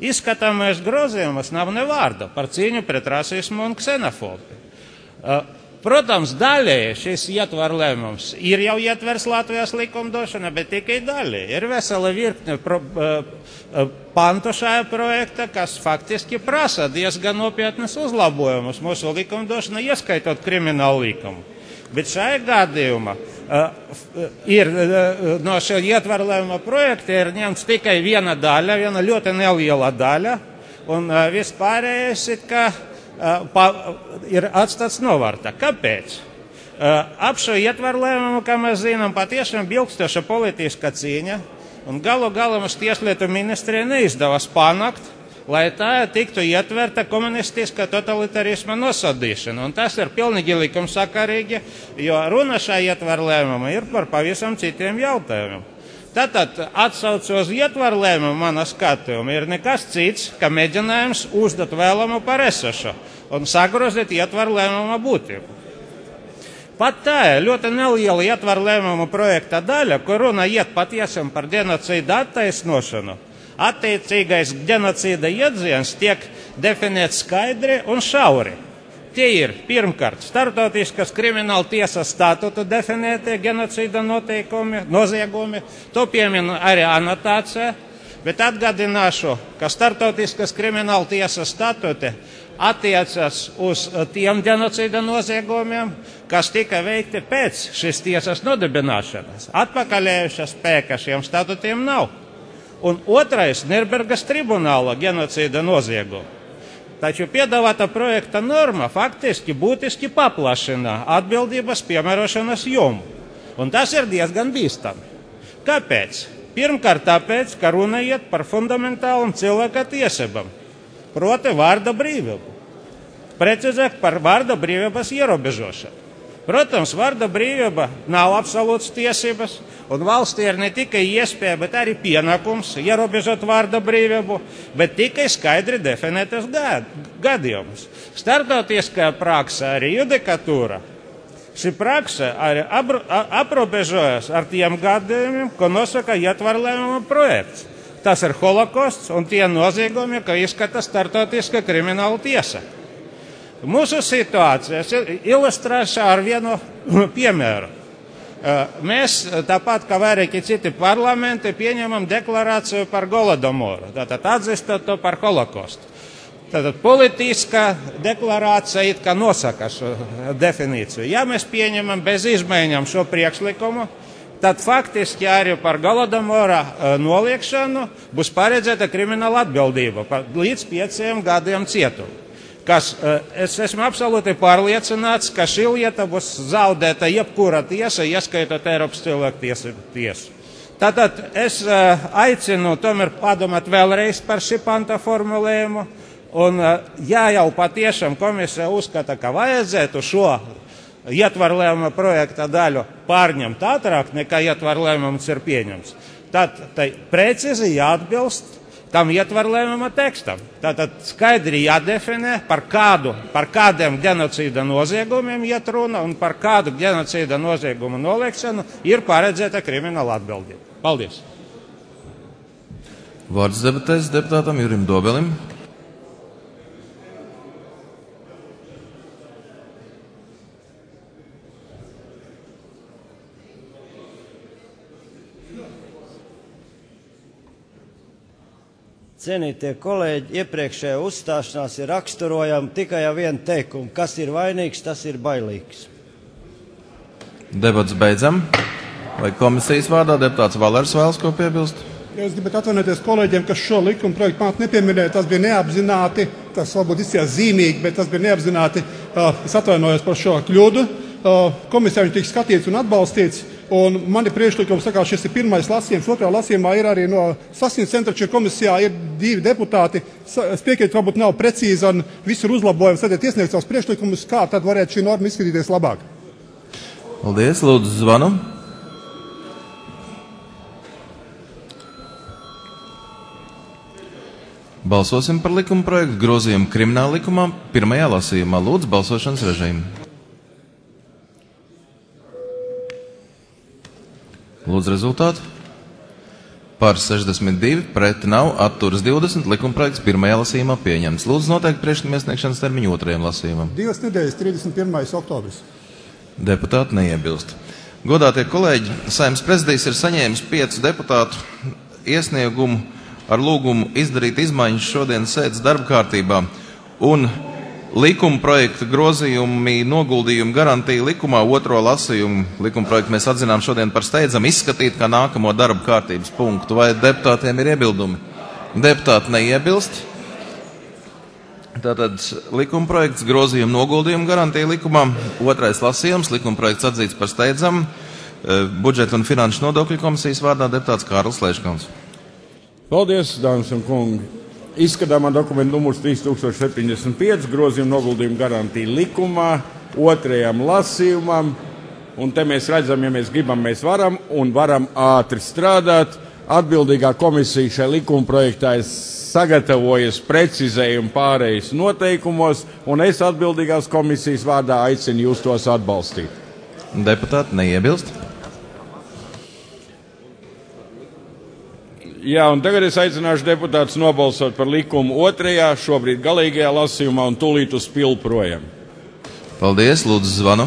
Izskatāmies grozījumus nav ne vārda par cīņu pret rasismu un ksenofobiju. Uh, Protams, daļēji šis ietvar lēmums ir jau ietvers Latvijas likumdošana, bet tikai daļēji. Ir vesela virkne pro, pantu šajā projekta, kas faktiski prasa diezgan nopietnas uzlabojumus mūsu likumdošana, ieskaitot kriminālu likumu. Bet šajā gadījumā uh, ir uh, no šī ietvaru lēmuma projekta ir ņemts tikai viena daļa, viena ļoti neliela daļa, un uh, vispārējais ir, ka uh, pa, ir atstāts novārtā. Kāpēc? Uh, ap šo ietvaru lēmumu, kā mēs zinām, patiešām ilgstoša politiska cīņa, un galu galā mums tieslietu ministrija neizdevās panākt, lai tā tiktu ietverta komunistiskā totalitarisma nosodīšana. Un tas ir pilnīgi likumsakarīgi, jo runa šajā ietvaru lēmumā ir par pavisam citiem jautājumiem. Tātad atsauce uz ietvaru lēmumu mana skatījuma ir nekas cits, ka mēģinājums uzdot vēlamu par esošu un sagrozīt ietvaru lēmuma būtību. Pat tā ir ļoti neliela ietvaru lēmuma projekta daļa, kur runa iet patiešām par genocīdu attaisnošanu. Attiecīgais genocīda iedziens tiek definēts skaidri un šauri. Tie ir, pirmkārt, starptautiskas krimināla tiesas statutu definētie genocīda noteikumi, noziegumi, to piemin arī anotācija, bet atgādināšu, ka starptautiskas krimināla tiesas statuti attiecas uz tiem genocīda noziegumiem, kas tika veikti pēc šīs tiesas nodibināšanas. Atpakaļējuša spēka šiem statutiem nav. Un otrais Nirnbergas tribunāla genocīda noziegumu. Taču piedāvāta projekta norma faktiski būtiski paplašina atbildības piemērošanas jomu. Un tas ir diezgan bīstami. Kāpēc? Pirmkārt tāpēc, ka runa iet par fundamentālam cilvēka tiesībām, proti vārda brīvību. Precīzāk par vārda brīvības ierobežošanu. Protams, vārda brīvība nav absolūts tiesības, un valstī ir ne tikai iespēja, bet arī pienākums ierobežot vārda brīvību, bet tikai skaidri definētas gadījumus. Startautiskā praksē arī judikatūra. Šī prakse arī apro, aprobežojas ar tiem gadījumiem, ko nosaka ietvaru lēmuma projekts. Tas ir holokosts un tie noziegumi, ko izskata startautiskā krimināla tiesa. Mūsu situācijas ilustrēšu ar vienu piemēru. Mēs, tāpat kā vairāki citi parlamenti, pieņemam deklarāciju par Golodomoru, tātad atzīstot to par holokostu. Tātad politiskā deklarācija it kā nosaka šo definīciju. Ja mēs pieņemam bez izmaiņām šo priekšlikumu, tad faktiski arī par Golodomora noliekšanu būs paredzēta krimināla atbildība līdz pieciem gadiem cietuma. Kas, es esmu absolūti pārliecināts, ka šī lieta būs zaudēta jebkura tiesa, ieskaitot Eiropas cilvēktiesību tiesu. Tātad es aicinu tomēr padomāt vēlreiz par šī panta formulējumu, un ja jau patiešām komisija uzskata, ka vajadzētu šo ietvaru lēmuma projekta daļu pārņemt ātrāk nekā ietvaru lēmums ir pieņemts, tad tai precīzi jāatbilst tam ietvaru lēmuma tekstam. Tātad skaidri jādefinē, par, kādu, par kādiem genocīda noziegumiem iet runa un par kādu genocīda noziegumu noliekšanu ir paredzēta krimināla atbildība. Paldies! Vārds debatēs deputātam Jurim Dobelim. Cienītie kolēģi, iepriekšējā uzstāšanās ir raksturojama tikai ar vienu teikumu. Kas ir vainīgs, tas ir bailīgs. Debats beidzam. Vai komisijas vārdā deputāts Valers vēlas ko piebilst? Ja es gribētu atvainoties kolēģiem, kas šo likuma projektu pāntu nepieminēja. Tas bija neapzināti, tas varbūt izskatās zīmīgi, bet tas bija neapzināti. Es atvainojos par šo kļūdu. Komisijā viņš tika skatīts un atbalstīts. Un mani priekšlikumi saka, šis ir pirmais lasījums, otrā lasījumā ir arī no Saskaņas centra, šī komisijā ir divi deputāti. Es piekrītu, varbūt nav precīzi un visur uzlabojums, tad iesniegt savus priekšlikumus, kā tad varētu šī norma izskatīties labāk. Paldies, lūdzu zvanu. Balsosim par likuma projektu grozījumu krimināla likumā pirmajā lasījumā. Lūdzu, balsošanas režīmu. Lūdzu rezultātu. Par sešdesmit divi, pret nav, atturas divdesmit, likumprojekts pirmajā lasījumā pieņemts. Lūdzu noteikt priekšlikuma iesniegšanas termiņu otrajam lasījumam. Divas nedēļas, trīsdesmit pirmais oktobris. Deputāti neiebilst. Godātie kolēģi, Saeimas prezidijs ir saņēmis piecu deputātu iesniegumu ar lūgumu izdarīt izmaiņas šodienas sēdes darba kārtībā un likuma projekta grozījumi noguldījumu garantiju likumā otro lasījumu. Likuma projektu mēs atzinām šodien par steidzam izskatīt kā nākamo darba kārtības punktu. Vai deputātiem ir iebildumi? Deputāti neiebilst. Tātad likuma projekts grozījumu noguldījumu garantiju likumā. Otrais lasījums. Likuma projekts atzīts par steidzam. Budžeta un finanšu nodokļu komisijas vārdā deputāts Kārlis Lēškauns. Paldies, dāmas un kungi. Izskatāmā dokumenta numurs trīs tūkstoši septiņdesmit pieci grozījumu noguldījumu garantiju likumā, otrajam lasījumam. Un te mēs redzam, ja mēs gribam, mēs varam un varam ātri strādāt. Atbildīgā komisija šai likuma projektā ir sagatavojusi precizējumu pārejas noteikumos, un es atbildīgās komisijas vārdā aicinu jūs tos atbalstīt. Deputāti neiebilst. Jā, un tagad es aicināšu deputātus nobalsot par likumu otrajā, šobrīd galīgajā lasījumā un tūlīt uz pilu projām. Paldies, lūdzu zvanu.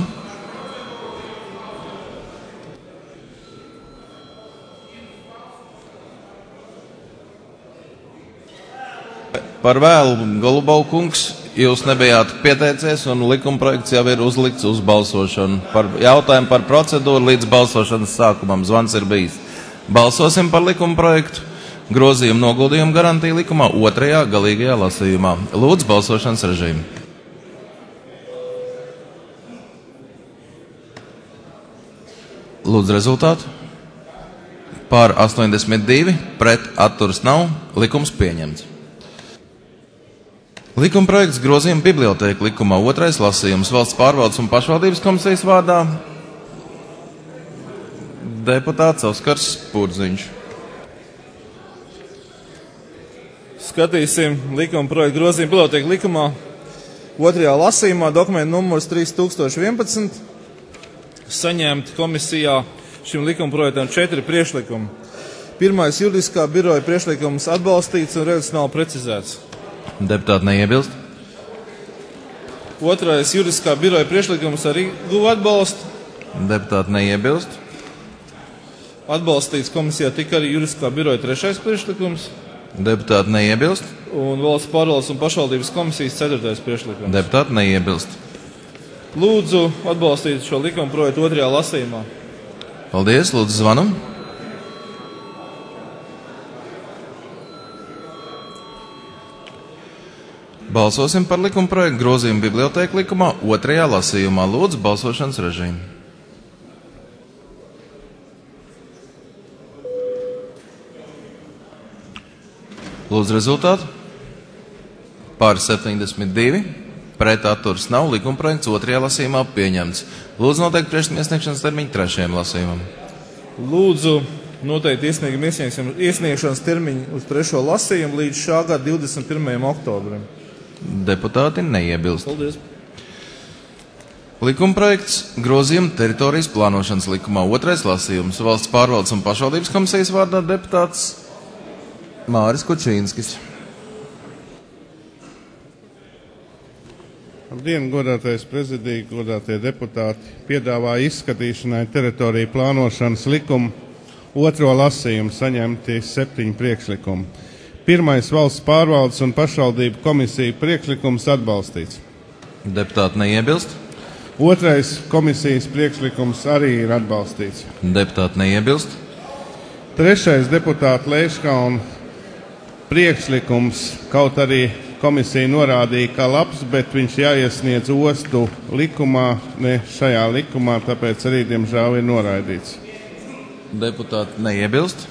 Par vēlu, Golubov kungs, jūs nebijāt pieteicies un likuma projekts jau ir uzlikts uz balsošanu. Par jautājumu par procedūru līdz balsošanas sākumam zvans ir bijis. Balsosim par likuma projektu grozījumu noguldījumu garantiju likumā otrajā galīgajā lasījumā. Lūdzu balsošanas režīmu. Lūdzu rezultātu. Par astoņdesmit divi, pret atturas nav, likums pieņemts. Likuma projekts grozījumu bibliotēku likumā otrais lasījums valsts pārvaldes un pašvaldības komisijas vārdā. Deputāts Oskars Purdziņš. Skatīsim likuma projektu grozījumu bibliotēku likumā otrajā lasījumā, dokumenta numurs trīs tūkstoši vienpadsmit. Saņemti komisijā šim likuma projektam četri priekšlikumi. Pirmais juridiskā biroja priekšlikums atbalstīts un redakcionāli precizēts. Deputāti neiebilst. Otrais juridiskā biroja priekšlikums arī guva atbalstu. Deputāti neiebilst. Atbalstīts komisijā tika arī juridiskā biroja trešais priekšlikums. Deputāti neiebilst. Un valsts pārvaldes un pašvaldības komisijas ceturtais priekšlikums. Deputāti neiebilst. Lūdzu atbalstīt šo likuma projektu otrajā lasījumā. Paldies, lūdzu zvanu. Balsosim par likuma projektu grozījumu bibliotēku likumā otrajā lasījumā. Lūdzu balsošanas režīmu. Lūdzu rezultātu. Par septiņdesmit divi, pret atturas nav, likuma projekts otrajā lasījumā pieņemts. Lūdzu noteikt priekšlikuma iesniegšanas termiņu trešajam lasījumam. Lūdzu noteikt iesnieguma iesniegšanas termiņu uz trešo lasījumu līdz šā gada divdesmit pirmajam oktobrim. Deputāti neiebilst. Paldies. Likuma projekts grozījuma teritorijas plānošanas likumā otrais lasījums valsts pārvaldes un pašvaldības komisijas vārdā deputāts Māris Kučīnskis. Labdien, godātais prezidija, godātie deputāti. Piedāvā izskatīšanai teritoriju plānošanas likumu otro lasījumu saņemti septiņi priekšlikumi. Pirmais valsts pārvaldes un pašvaldību komisija priekšlikums atbalstīts. Deputāti neiebilst. Otrais komisijas priekšlikums arī ir atbalstīts. Deputāti neiebilst. Trešais deputāta Lēškauna priekšlikums, kaut arī komisija norādīja, ka labs, bet viņš jāiesniedz ostu likumā, ne šajā likumā, tāpēc arī, diemžēl, ir noraidīts. Deputāti neiebilst.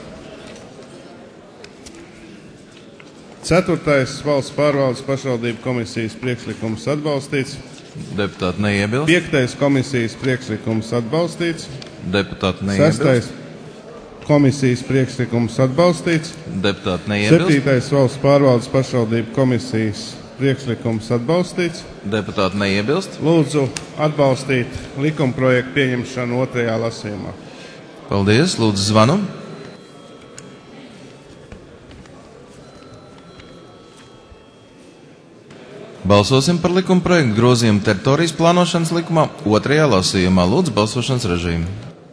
Ceturtais valsts pārvaldes pašvaldību komisijas priekšlikums atbalstīts. Deputāti neiebilst. Piektais komisijas priekšlikums atbalstīts. Deputāti neiebilst. Sestais komisijas priekšlikums atbalstīts. Deputāti neiebilst. Septītais valsts pārvaldes pašvaldību komisijas priekšlikums atbalstīts. Deputāti neiebilst. Lūdzu atbalstīt likumprojektu pieņemšanu otrajā lasījumā. Paldies, lūdzu zvanu. Balsosim par likuma projektu grozījumu teritorijas plānošanas likumā otrajā lasījumā. Lūdzu, balsošanas režīmu.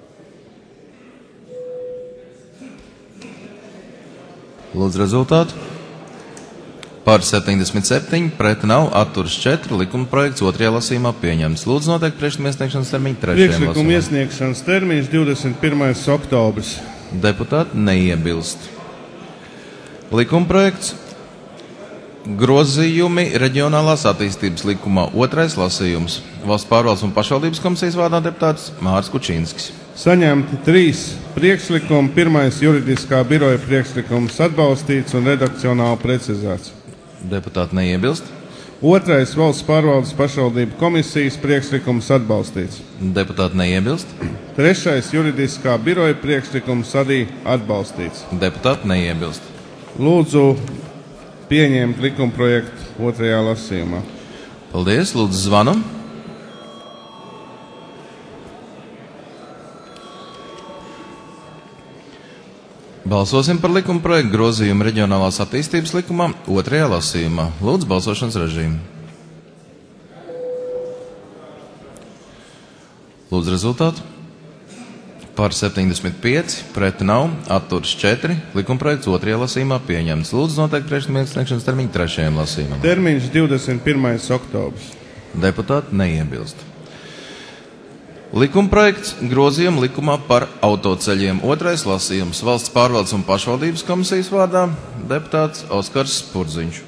Lūdzu, rezultātu. Par septiņdesmit septiņi, pret nav, atturas četri, likuma projekts otrajā lasījumā pieņemts. Lūdzu, noteikti priekšlikuma iesniegšanas termiņu trešajam lasījumam. Priekšlikuma iesniegšanas termiņš divdesmit pirmais oktobris. Deputāti neiebilst. Likuma projekts grozījumi reģionālās attīstības likumā otrais lasījums. Valsts pārvaldes un pašvaldības komisijas vārdā deputāts Māris Kučīnskis. Saņemti trīs priekšlikumi. Pirmais juridiskā biroja priekšlikums atbalstīts un redakcionāli precizēts. Deputāti neiebilst. Otrais valsts pārvaldes pašvaldību komisijas priekšlikums atbalstīts. Deputāti neiebilst. Trešais juridiskā biroja priekšlikums arī atbalstīts. Deputāti neiebilst. Lūdzu pieņemt likuma projektu otrajā lasījumā. Paldies, lūdzu zvanu. Balsosim par likuma projektu grozījumu reģionālās attīstības likumā otrajā lasījumā. Lūdzu, balsošanas režīmu. Lūdzu, rezultātu. Par septiņdesmit pieci, pret nav, atturas četri, likuma projekts otrajā lasījumā pieņemts. Lūdzu, noteikti priekšlikuma iesniegšanas termiņu trešajam lasījumam. Termiņš divdesmit pirmais oktobris. Deputāti neiebilst. Likuma projekts grozījumu likumā par autoceļiem. Otrais lasījums. Valsts pārvaldes un pašvaldības komisijas vārdā deputāts Oskars Spurdziņš.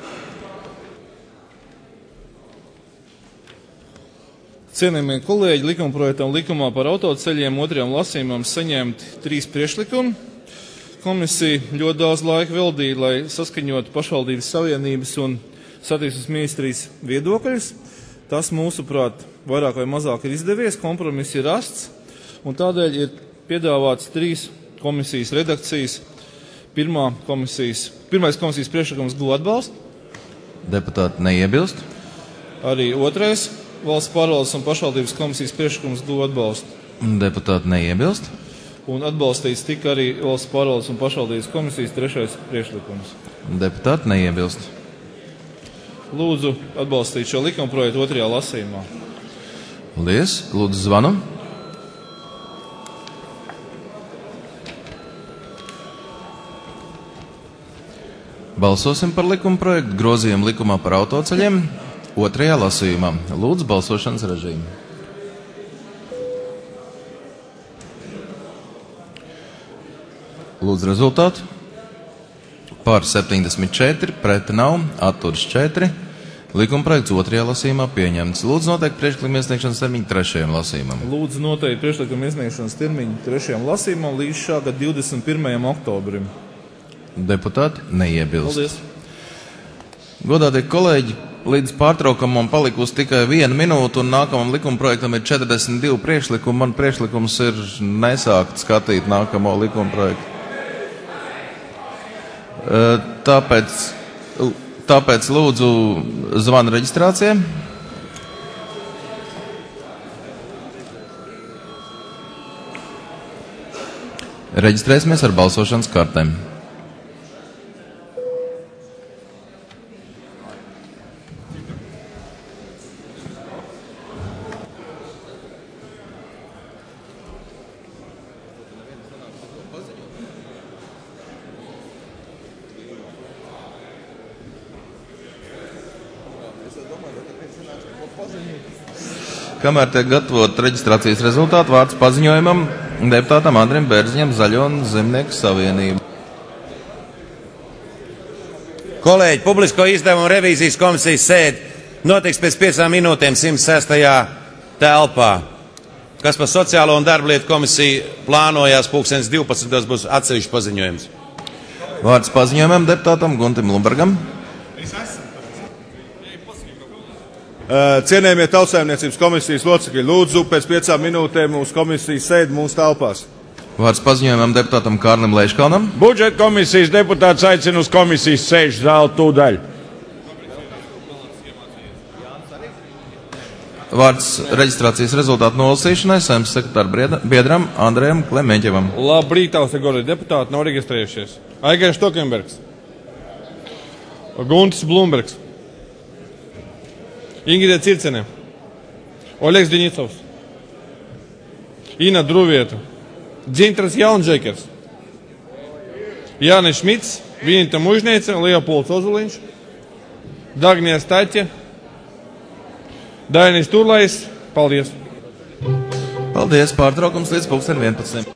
Cienījamie kolēģi, likumprojektam likumā par autoceļiem otrajam lasījumam saņemti trīs priekšlikumi. Komisija ļoti daudz laika veltīja, lai saskaņotu pašvaldības savienības un satiksmes ministrijas viedokļus. Tas, mūsuprāt, vairāk vai mazāk ir izdevies, kompromiss ir rasts, un tādēļ ir piedāvāts trīs komisijas redakcijas. Pirmā komisijas, pirmais komisijas priekšlikums guva atbalstu. Deputāti neiebilst. Arī otrais valsts pārvaldes un pašvaldības komisijas priekšlikums guva atbalstu. Deputāti neiebilst. Un atbalstīts tika arī valsts pārvaldes un pašvaldības komisijas trešais priekšlikums. Deputāti neiebilst. Lūdzu atbalstīt šo likumprojektu otrajā lasījumā. Paldies. Lūdzu zvanu. Balsosim par likumprojektu grozījumu likumā par autoceļiem otrajā lasījumā. Lūdzu balsošanas režīmu. Lūdzu rezultātu. Par septiņdesmit četri, pret nav, atturas četri. Likumprojekts otrajā lasījumā pieņemts. Lūdzu noteikti priekšlikuma iesniegšanas termiņu trešajam lasījumam. Lūdzu noteikti priekšlikuma iesniegšanas termiņu trešajam lasījumam līdz šā gada divdesmit pirmajam oktobrim. Deputāti neiebilst. Paldies. Godātie kolēģi, līdz pārtraukumam palikusi tikai viena minūte, un nākamam likumprojektam ir četrdesmit divi priekšlikumi. Man priekšlikums ir nesākt skatīt nākamo likumprojektu. Tāpēc, tāpēc lūdzu zvanu reģistrācijai. Reģistrēsimies ar balsošanas kartēm. Kamēr tiek gatavot reģistrācijas rezultātu, vārds paziņojumam deputātam Andrim Bērziņam, Zaļo un Zemnieku savienību. Kolēģi, publisko izdevumu revīzijas komisijas sēde notiks pēc piecām minūtēm simt sestajā telpā. Kas par sociālo un darba lietu komisiju plānojās pulkstens divpadsmitos būs atsevišķi paziņojums. Vārds paziņojumam deputātam Guntim Lumbergam. Cienējamie Tautsaimniecības komisijas locekļi, lūdzu pēc piecām minūtēm mūsu komisijas sēdi mūsu telpās. Vārds paziņojumam deputātam Kārlim Leiškalnam. Budžeta komisijas deputāts aicina uz komisijas sēžu zāli tūdaļ. Vārds reģistrācijas rezultātu nolasīšanai Saeimas sekretāra biedram Andrejam Klemeņķevam. Labrīt, Tautsaimniecības deputāti nav reģistrējušies. Aigars Tokenbergs, Guntis Blumbergs, Ingrida Circenē, Oļegs Deņicovs, Ina Druvieta, Dzintras Jaunžekers, Jānis Šmits, Vinita Mužneica, Leopolds Ozuliņš, Dagnija Staķe, Dainis Turlais. Paldies! Paldies! Pārtraukums līdz pulksten vienpadsmitiem.